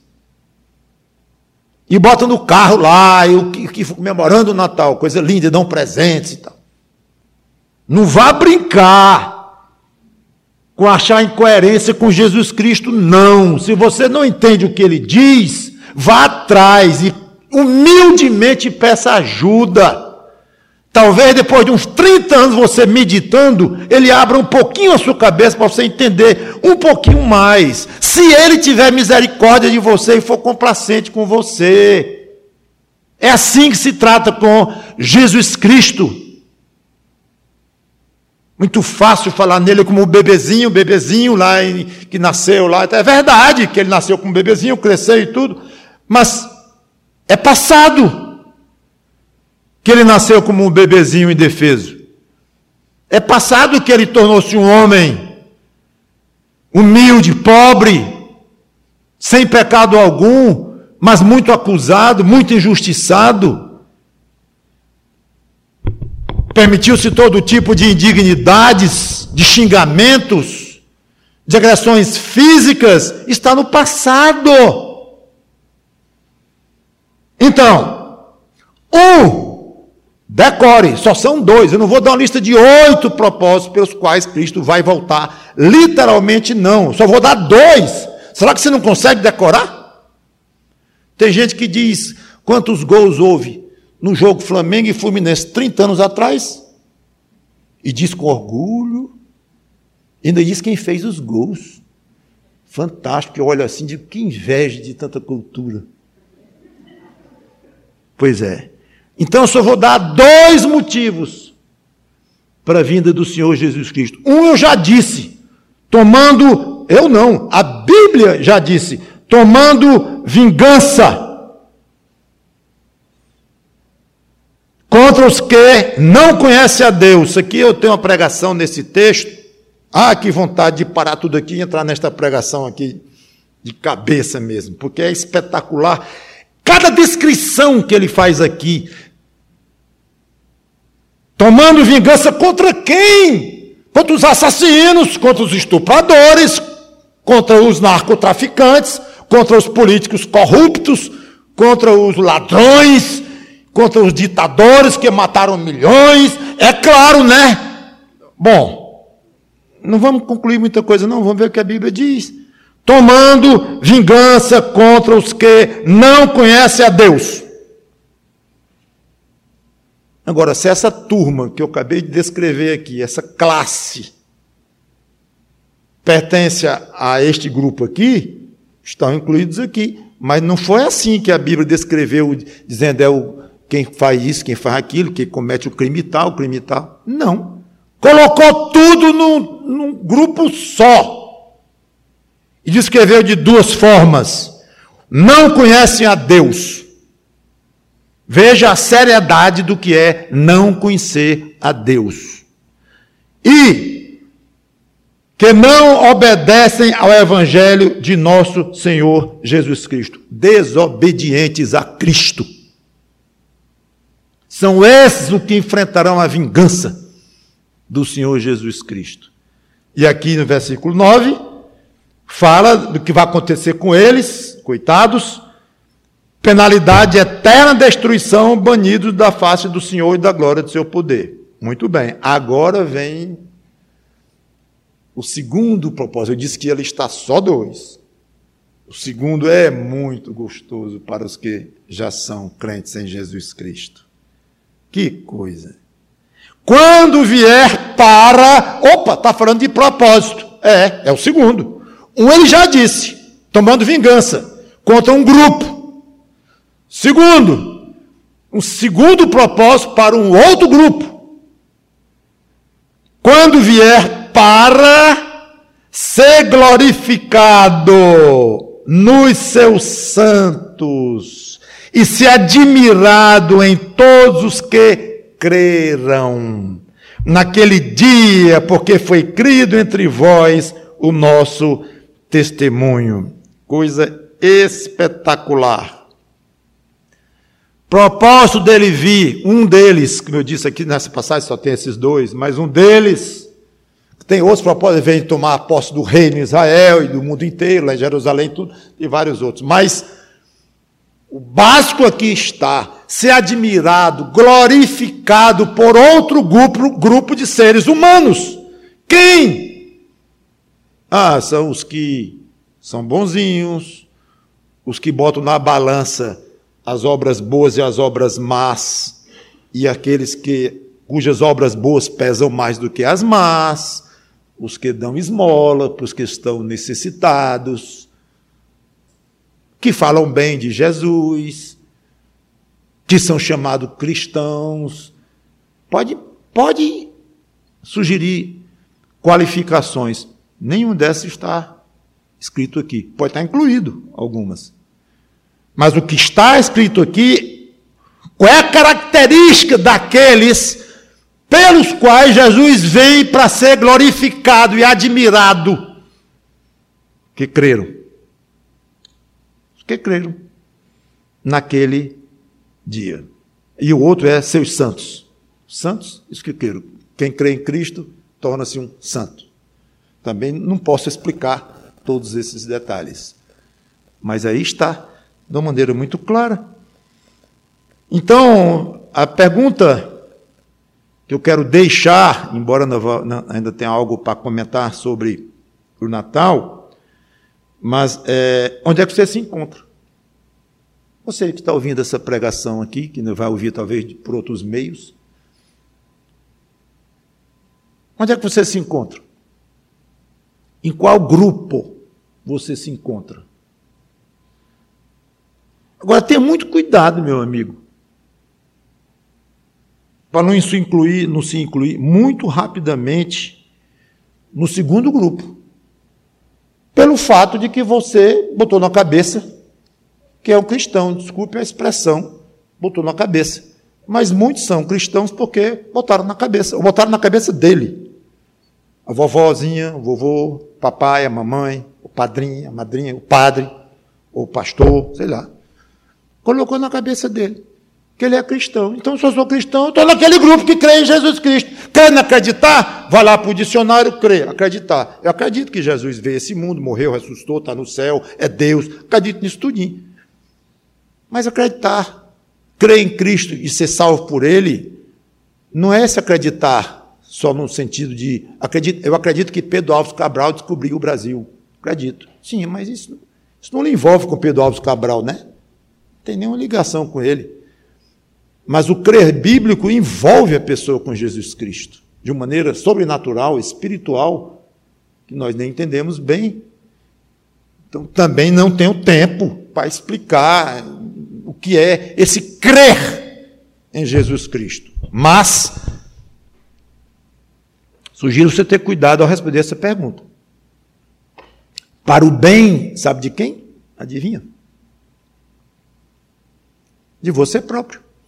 A: E bota no carro lá, e o que comemorando o Natal, coisa linda, dão presentes e tal. Não vá brincar com achar incoerência com Jesus Cristo, não. Se você não entende o que ele diz, vá atrás e humildemente peça ajuda. Talvez depois de uns 30 anos você meditando, ele abra um pouquinho a sua cabeça para você entender um pouquinho mais. Se ele tiver misericórdia de você e for complacente com você. É assim que se trata com Jesus Cristo. Muito fácil falar nele como o bebezinho lá que nasceu lá. É verdade que ele nasceu como bebezinho, cresceu e tudo, mas é passado que ele nasceu como um bebezinho indefeso. É passado que ele tornou-se um homem humilde, pobre, sem pecado algum, mas muito acusado, muito injustiçado. Permitiu-se todo tipo de indignidades, de xingamentos, de agressões físicas. Está no passado. Então, decore, só são 2. Eu não vou dar uma lista de 8 propósitos pelos quais Cristo vai voltar. Literalmente não. Só vou dar 2. Será que você não consegue decorar? Tem gente que diz quantos gols houve no jogo Flamengo e Fluminense 30 anos atrás. E diz com orgulho. Ainda diz quem fez os gols. Fantástico. Eu olho assim, digo, que inveja de tanta cultura. Pois é. Então eu só vou dar 2 motivos para a vinda do Senhor Jesus Cristo. Um eu já disse, a Bíblia já disse, tomando vingança contra os que não conhecem a Deus. Aqui eu tenho uma pregação nesse texto. Que vontade de parar tudo aqui e entrar nesta pregação aqui de cabeça mesmo, porque é espetacular. Cada descrição que ele faz aqui, tomando vingança contra quem? Contra os assassinos, contra os estupradores, contra os narcotraficantes, contra os políticos corruptos, contra os ladrões, contra os ditadores que mataram milhões. É claro, né? Bom, não vamos concluir muita coisa não, vamos ver o que a Bíblia diz. Tomando vingança contra os que não conhecem a Deus. Agora, se essa turma que eu acabei de descrever aqui, essa classe, pertence a este grupo aqui, estão incluídos aqui. Mas não foi assim que a Bíblia descreveu, dizendo quem faz isso, quem faz aquilo, quem comete o crime tal, Não. Colocou tudo num grupo só. E descreveu de 2 formas. Não conhecem a Deus. Veja a seriedade do que é não conhecer a Deus. E que não obedecem ao Evangelho de nosso Senhor Jesus Cristo. Desobedientes a Cristo. São esses os que enfrentarão a vingança do Senhor Jesus Cristo. E aqui no versículo 9, fala do que vai acontecer com eles, coitados, penalidade, eterna destruição, banidos da face do Senhor e da glória do seu poder. Muito bem, agora vem o segundo propósito. Eu disse que ia listar só 2. O segundo é muito gostoso para os que já são crentes em Jesus Cristo. Que coisa! Quando vier para... Opa, está falando de propósito. É o segundo. Ele já disse, tomando vingança contra um grupo. Segundo, um segundo propósito para um outro grupo. Quando vier para ser glorificado nos seus santos e se admirado em todos os que creram naquele dia, porque foi crido entre vós o nosso testemunho. Coisa espetacular. Propósito dele vir, um deles, como eu disse aqui nessa passagem, só tem esses 2, mas um deles, tem outros propósitos, vem tomar a posse do reino de Israel e do mundo inteiro, lá em Jerusalém, tudo, e vários outros. Mas o básico aqui está, ser admirado, glorificado por outro grupo de seres humanos. Quem? São os que são bonzinhos, os que botam na balança as obras boas e as obras más, e aqueles cujas obras boas pesam mais do que as más, os que dão esmola para os que estão necessitados, que falam bem de Jesus, que são chamados cristãos. Pode sugerir qualificações. Nenhum dessas está escrito aqui. Pode estar incluído algumas. Mas o que está escrito aqui, qual é a característica daqueles pelos quais Jesus vem para ser glorificado e admirado? Que creram. Os que creram naquele dia. E o outro é seus santos. Santos, isso que creram. Quem crê em Cristo torna-se um santo. Também não posso explicar todos esses detalhes. Mas aí está, de uma maneira muito clara. Então, a pergunta que eu quero deixar, embora ainda tenha algo para comentar sobre o Natal, mas onde é que você se encontra? Você que está ouvindo essa pregação aqui, que não vai ouvir talvez por outros meios, onde é que você se encontra? Em qual grupo você se encontra? Agora, tenha muito cuidado, meu amigo, para não se incluir muito rapidamente no segundo grupo, pelo fato de que você botou na cabeça que é um cristão, desculpe a expressão, botou na cabeça. Mas muitos são cristãos porque botaram na cabeça, ou botaram na cabeça dele. A vovozinha, o vovô, o papai, a mamãe, o padrinho, a madrinha, o padre, ou o pastor, sei lá. Colocou na cabeça dele que ele é cristão. Então, se eu sou cristão, eu estou naquele grupo que crê em Jesus Cristo. Quer não acreditar? Vai lá para o dicionário, crê, acreditar. Eu acredito que Jesus veio a esse mundo, morreu, ressuscitou, está no céu, é Deus. Acredito nisso tudinho. Mas acreditar, crer em Cristo e ser salvo por Ele, não é se acreditar só no sentido de... Eu acredito que Pedro Álvares Cabral descobriu o Brasil. Acredito. Sim, mas isso não lhe envolve com Pedro Álvares Cabral, né? Não tem nenhuma ligação com ele. Mas o crer bíblico envolve a pessoa com Jesus Cristo, de uma maneira sobrenatural, espiritual, que nós nem entendemos bem. Então, também não tenho tempo para explicar o que é esse crer em Jesus Cristo. Mas, sugiro você ter cuidado ao responder essa pergunta. Para o bem, sabe de quem? Adivinha? De você próprio.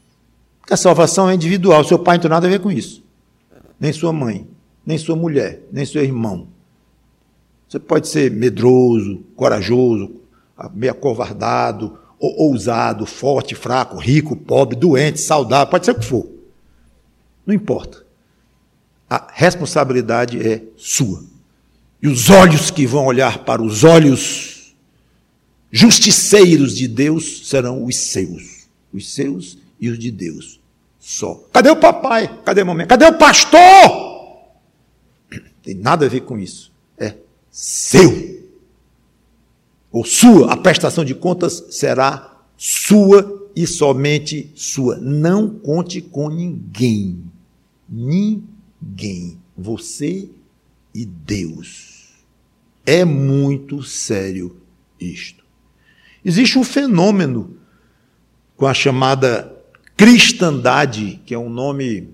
B: Porque a salvação é individual. Seu pai não tem nada a ver com isso. Nem sua mãe, nem sua mulher, nem seu irmão. Você pode ser medroso, corajoso, meio acovardado, ousado, forte, fraco, rico, pobre, doente, saudável, pode ser o que for. Não importa. A responsabilidade é sua. E os olhos que vão olhar para os olhos justiceiros de Deus serão os seus e os de Deus só. Cadê o papai? Cadê a mamãe? Cadê o pastor? Não tem nada a ver com isso. É seu. Ou sua. A prestação de contas será sua e somente sua. Não conte com ninguém. Ninguém. Você e Deus. É muito sério isto. Existe um fenômeno com a chamada cristandade, que é um nome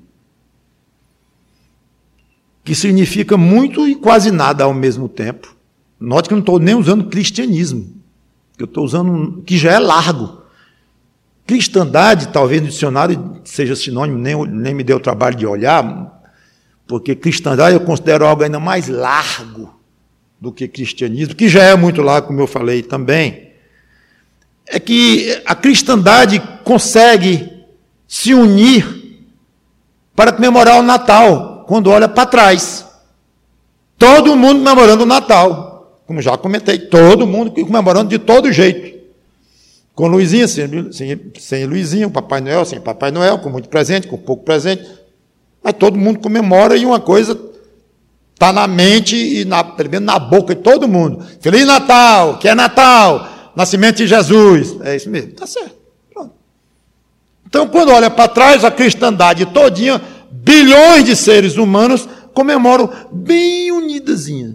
B: que significa muito e quase nada ao mesmo tempo. Note que eu não estou nem usando cristianismo, eu estou usando que já é largo. Cristandade, talvez no dicionário seja sinônimo, nem me deu o trabalho de olhar, porque cristandade eu considero algo ainda mais largo do que cristianismo, que já é muito largo, como eu falei também. É que a cristandade consegue se unir para comemorar o Natal, quando olha para trás. Todo mundo comemorando o Natal, como já comentei, todo mundo comemorando de todo jeito. Com Luizinha, sem Luizinha, Papai Noel, sem Papai Noel, com muito presente, com pouco presente. Mas todo mundo comemora e uma coisa está na mente e pelo menos na boca de todo mundo. Feliz Natal, que é Natal, nascimento de Jesus. É isso mesmo, está certo. Pronto. Então, quando olha para trás, a cristandade todinha, bilhões de seres humanos comemoram bem unidazinha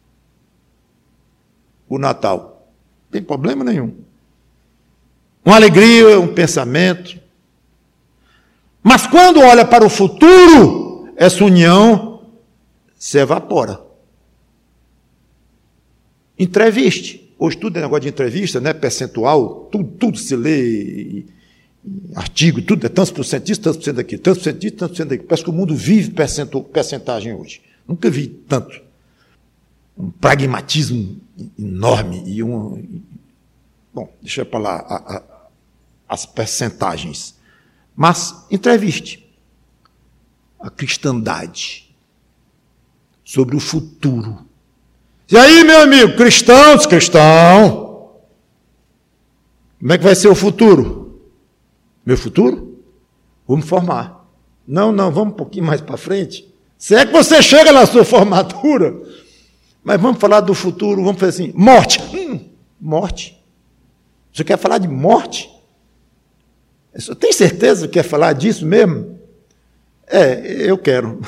B: o Natal. Não tem problema nenhum. Uma alegria, um pensamento. Mas quando olha para o futuro, essa união se evapora. Entreviste. Hoje tudo é negócio de entrevista, né? Percentual, tudo se lê, artigo, tudo é tantos por cento disso, tantos por cento daquilo, tantos por cento disso, tantos por cento daquilo. Parece que o mundo vive percentagem hoje. Nunca vi tanto. Um pragmatismo enorme e bom, deixa eu falar as percentagens. Mas entreviste a cristandade sobre o futuro. E aí, meu amigo, cristão, como é que vai ser o futuro? Meu futuro? Vou me formar. Não, vamos um pouquinho mais para frente. Se é que você chega na sua formatura, mas vamos falar do futuro, vamos fazer assim, morte. Morte? Você quer falar de morte? Você tem certeza que quer falar disso mesmo? Eu quero.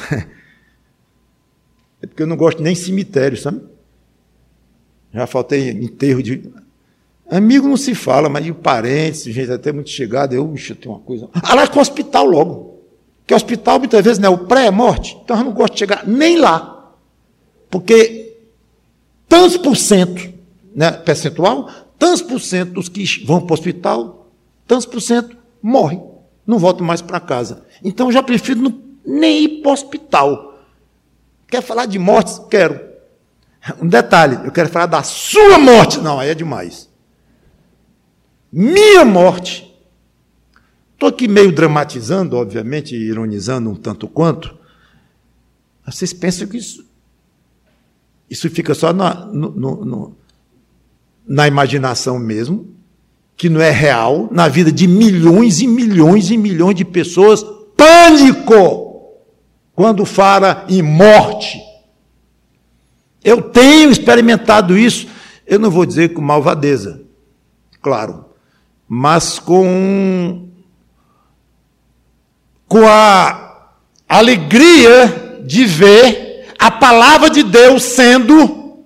B: É porque eu não gosto nem de cemitério, sabe? Já faltei enterro de... Amigo não se fala, mas de parentes, gente até muito chegada, eu tenho uma coisa... lá com o hospital logo. Porque o hospital, muitas vezes, não é o pré-morte, então eu não gosto de chegar nem lá. Porque tantos por cento, né, percentual, tantos por cento dos que vão para o hospital, tantos por cento morrem, não voltam mais para casa. Então, eu já prefiro nem ir para o hospital. Quer falar de morte? Quero. Um detalhe, eu quero falar da sua morte. Não, aí é demais. Minha morte. Estou aqui meio dramatizando, obviamente, ironizando um tanto quanto. Vocês pensam que isso fica só na imaginação mesmo, que não é real, na vida de milhões e milhões e milhões de pessoas. Pânico! Quando fala em morte. Eu tenho experimentado isso, eu não vou dizer com malvadeza, claro, mas com a alegria de ver a palavra de Deus sendo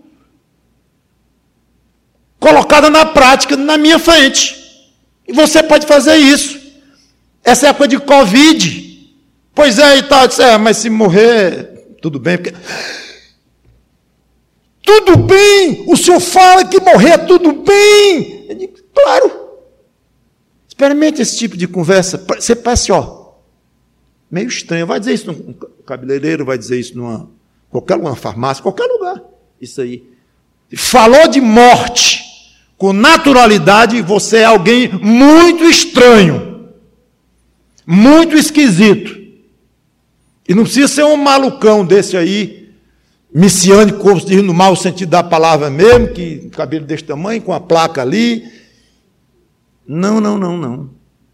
B: colocada na prática na minha frente. E você pode fazer isso. Essa época de Covid, pois é, e tal, disse, mas se morrer, tudo bem, porque... Tudo bem, o senhor fala que morrer é tudo bem. Eu digo, claro. Experimente esse tipo de conversa. Você parece, meio estranho. Vai dizer isso num cabeleireiro, vai dizer isso numa qualquer lugar, farmácia, qualquer lugar. Isso aí. Falou de morte com naturalidade, você é alguém muito estranho, muito esquisito. E não precisa ser um malucão desse aí, messiânico, como se diz no mau sentido da palavra mesmo, que cabelo desse tamanho, com a placa ali. Não.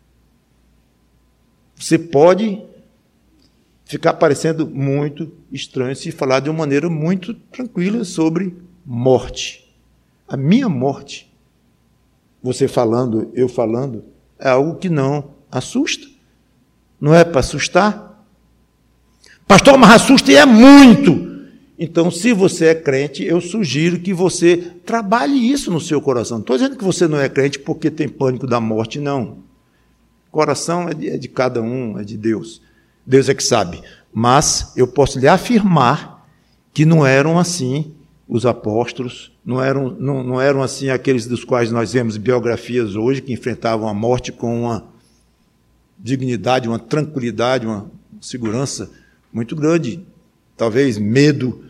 B: Você pode ficar parecendo muito estranho se falar de uma maneira muito tranquila sobre morte. A minha morte, você falando, eu falando, é algo que não assusta. Não é para assustar? Pastor, mas assusta e é muito. Então, se você é crente, eu sugiro que você trabalhe isso no seu coração. Não estou dizendo que você não é crente porque tem pânico da morte, não. O coração é de cada um, é de Deus. Deus é que sabe. Mas eu posso lhe afirmar que não eram assim os apóstolos, não eram assim aqueles dos quais nós vemos biografias hoje, que enfrentavam a morte com uma dignidade, uma tranquilidade, uma segurança muito grande. Talvez medo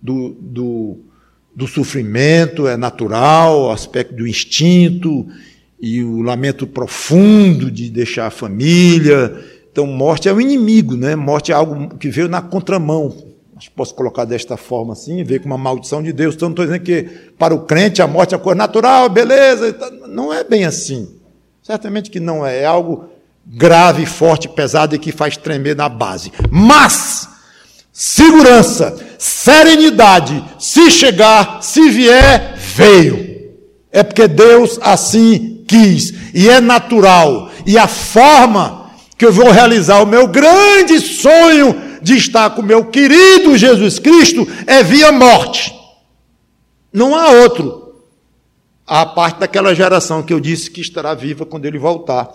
B: do sofrimento é natural, o aspecto do instinto e o lamento profundo de deixar a família. Então, morte é o inimigo, né? Morte é algo que veio na contramão. Acho que posso colocar desta forma assim, ver como uma maldição de Deus. Então, não estou dizendo que para o crente a morte é uma coisa natural, beleza. Não é bem assim. Certamente que não é. É algo grave, forte, pesado e que faz tremer na base. Mas segurança, serenidade, se chegar, se vier, veio. É porque Deus assim quis. E é natural. E a forma que eu vou realizar o meu grande sonho de estar com o meu querido Jesus Cristo é via morte. Não há outro. A parte daquela geração que eu disse que estará viva quando ele voltar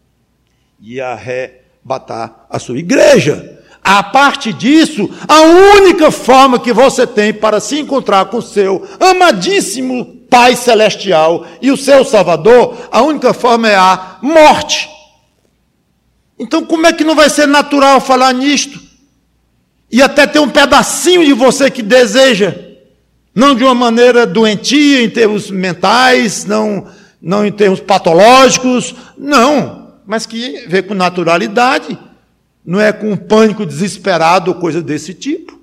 B: e arrebatar a sua igreja. A parte disso, a única forma que você tem para se encontrar com o seu amadíssimo Pai Celestial e o seu Salvador, a única forma é a morte. Então, como é que não vai ser natural falar nisto? E até ter um pedacinho de você que deseja, não de uma maneira doentia, em termos mentais, não em termos patológicos, não, mas que vê com naturalidade, não é com um pânico desesperado ou coisa desse tipo.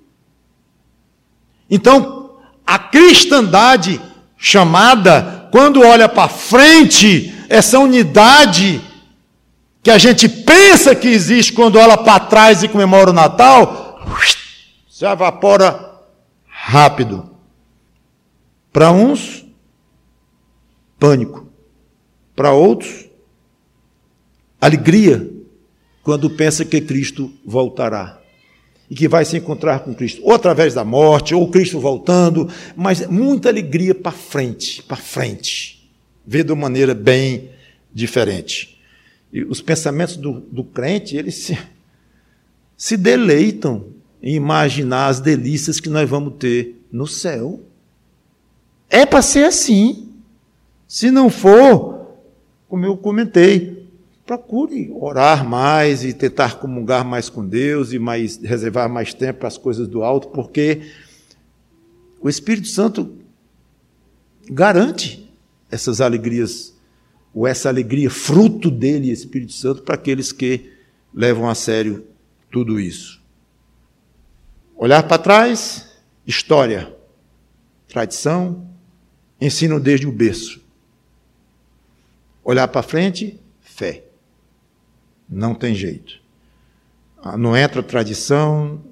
B: Então, a cristandade chamada, quando olha para frente, essa unidade que a gente pensa que existe quando olha para trás e comemora o Natal, se evapora rápido. Para uns, pânico. Para outros, alegria, quando pensa que Cristo voltará. E que vai se encontrar com Cristo, ou através da morte, ou Cristo voltando, mas muita alegria para frente. Vê de uma maneira bem diferente. E os pensamentos do crente, eles se deleitam em imaginar as delícias que nós vamos ter no céu. É para ser assim. Se não for, como eu comentei, procure orar mais e tentar comungar mais com Deus e reservar mais tempo para as coisas do alto, porque o Espírito Santo garante essas alegrias, ou essa alegria, fruto dele, Espírito Santo, para aqueles que levam a sério tudo isso. Olhar para trás, história, tradição, ensino desde o berço. Olhar para frente, fé. Não tem jeito. Não entra tradição,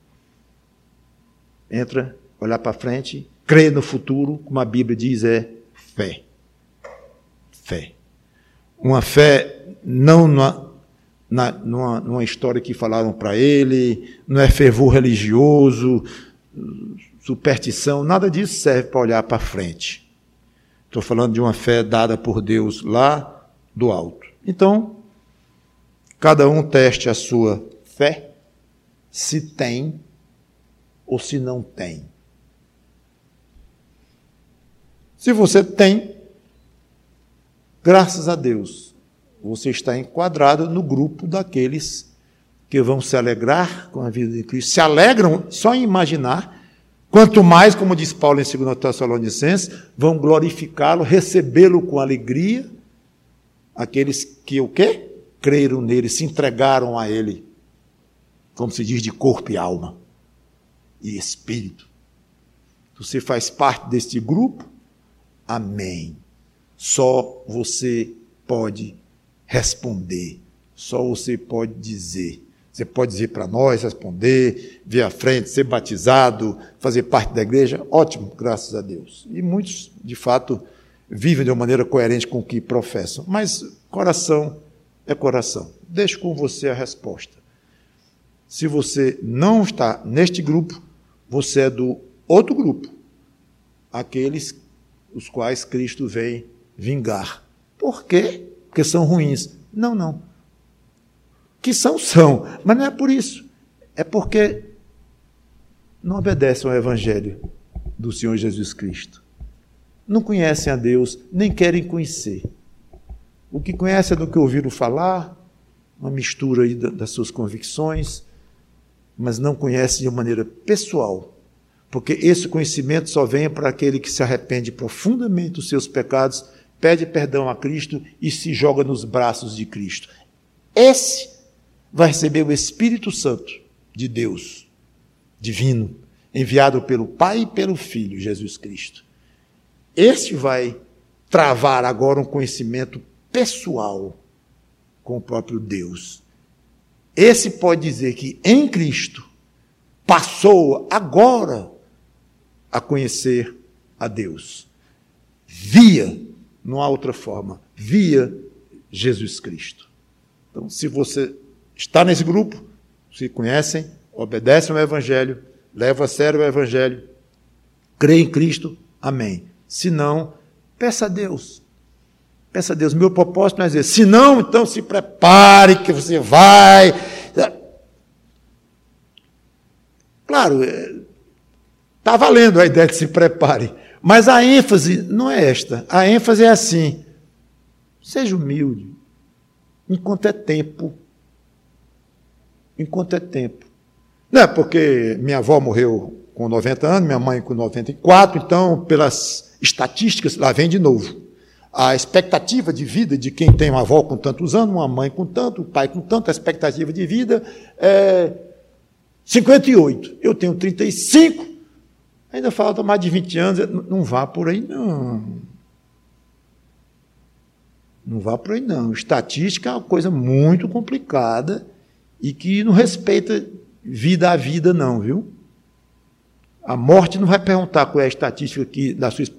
B: entra olhar para frente, crer no futuro, como a Bíblia diz, é fé. Fé. Uma fé não numa história que falaram para ele, não é fervor religioso, superstição, nada disso serve para olhar para frente. Estou falando de uma fé dada por Deus lá do alto. Então, cada um teste a sua fé, se tem ou se não tem. Se você tem, graças a Deus, você está enquadrado no grupo daqueles porque vão se alegrar com a vida de Cristo, se alegram só em imaginar, quanto mais, como diz Paulo em 2 Tessalonicenses, vão glorificá-lo, recebê-lo com alegria, aqueles que o quê? Creram nele, se entregaram a ele, como se diz, de corpo e alma e espírito. Você faz parte deste grupo? Amém. Só você pode responder, só você pode dizer. Você pode dizer para nós, responder, vir à frente, ser batizado, fazer parte da igreja. Ótimo, graças a Deus. E muitos, de fato, vivem de uma maneira coerente com o que professam. Mas coração é coração. Deixo com você a resposta. Se você não está neste grupo, você é do outro grupo. Aqueles os quais Cristo vem vingar. Por quê? Porque são ruins. Não. Que são, mas não é por isso. É porque não obedecem ao Evangelho do Senhor Jesus Cristo. Não conhecem a Deus, nem querem conhecer. O que conhecem é do que ouviram falar, uma mistura aí das suas convicções, mas não conhecem de maneira pessoal. Porque esse conhecimento só vem para aquele que se arrepende profundamente dos seus pecados, pede perdão a Cristo e se joga nos braços de Cristo. Esse vai receber o Espírito Santo de Deus, divino, enviado pelo Pai e pelo Filho, Jesus Cristo. Esse vai travar agora um conhecimento pessoal com o próprio Deus. Esse pode dizer que em Cristo passou agora a conhecer a Deus. Via, não há outra forma, via Jesus Cristo. Então, se você está nesse grupo, se conhecem, obedecem ao Evangelho, levam a sério o Evangelho, crê em Cristo, amém. Se não, peça a Deus. Peça a Deus. Meu propósito não é dizer, se não, então se prepare que você vai. Claro, está valendo a ideia de se prepare, mas a ênfase não é esta. A ênfase é assim, seja humilde, enquanto é tempo. Enquanto é tempo. Não é porque minha avó morreu com 90 anos, minha mãe com 94, então, pelas estatísticas, lá vem de novo. A expectativa de vida de quem tem uma avó com tantos anos, uma mãe com tanto, um pai com tanto, a expectativa de vida é 58. Eu tenho 35, ainda falta mais de 20 anos. Não vá por aí, não. Não vá por aí, não. Estatística é uma coisa muito complicada e que não respeita vida a vida, não, viu? A morte não vai perguntar qual é a estatística aqui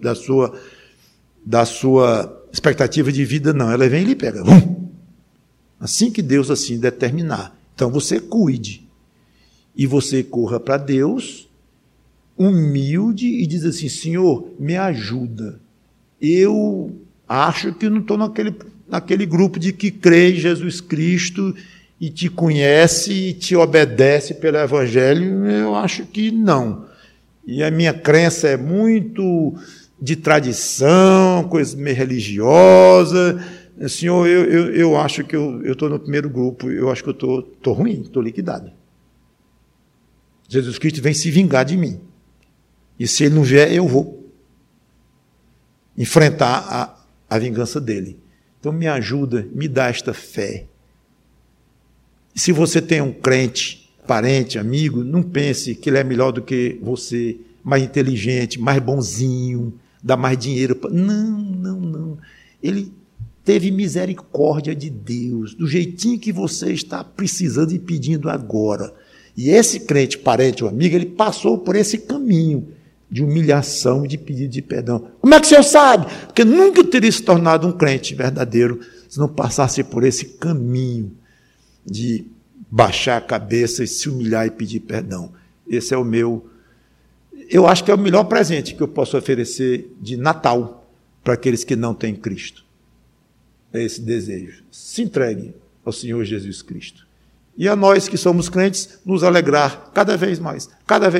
B: da sua expectativa de vida, não. Ela vem e lhe pega. Assim que Deus assim determinar. Então você cuide. E você corra para Deus, humilde, e diz assim, Senhor, me ajuda. Eu acho que não estou naquele grupo de que crê em Jesus Cristo e te conhece e te obedece pelo Evangelho. Eu acho que não. E a minha crença é muito de tradição, coisa meio religiosa. Senhor, eu acho que eu estou no primeiro grupo, eu acho que eu estou ruim, estou liquidado. Jesus Cristo vem se vingar de mim. E se ele não vier, eu vou enfrentar a vingança dele. Então me ajuda, me dá esta fé. E se você tem um crente, parente, amigo, não pense que ele é melhor do que você, mais inteligente, mais bonzinho, dá mais dinheiro. Não. Ele teve misericórdia de Deus, do jeitinho que você está precisando e pedindo agora. E esse crente, parente ou amigo, ele passou por esse caminho de humilhação e de pedido de perdão. Como é que o senhor sabe? Porque nunca teria se tornado um crente verdadeiro se não passasse por esse caminho de baixar a cabeça e se humilhar e pedir perdão. Esse é eu acho que é o melhor presente que eu posso oferecer de Natal para aqueles que não têm Cristo. É esse desejo. Se entregue ao Senhor Jesus Cristo. E a nós que somos crentes, nos alegrar cada vez mais,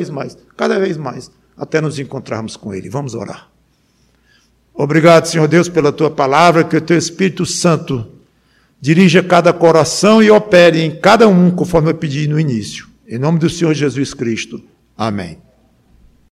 B: até nos encontrarmos com Ele. Vamos orar. Obrigado, Senhor Deus, pela Tua palavra, que o Teu Espírito Santo dirija cada coração e opere em cada um, conforme eu pedi no início. Em nome do Senhor Jesus Cristo. Amém.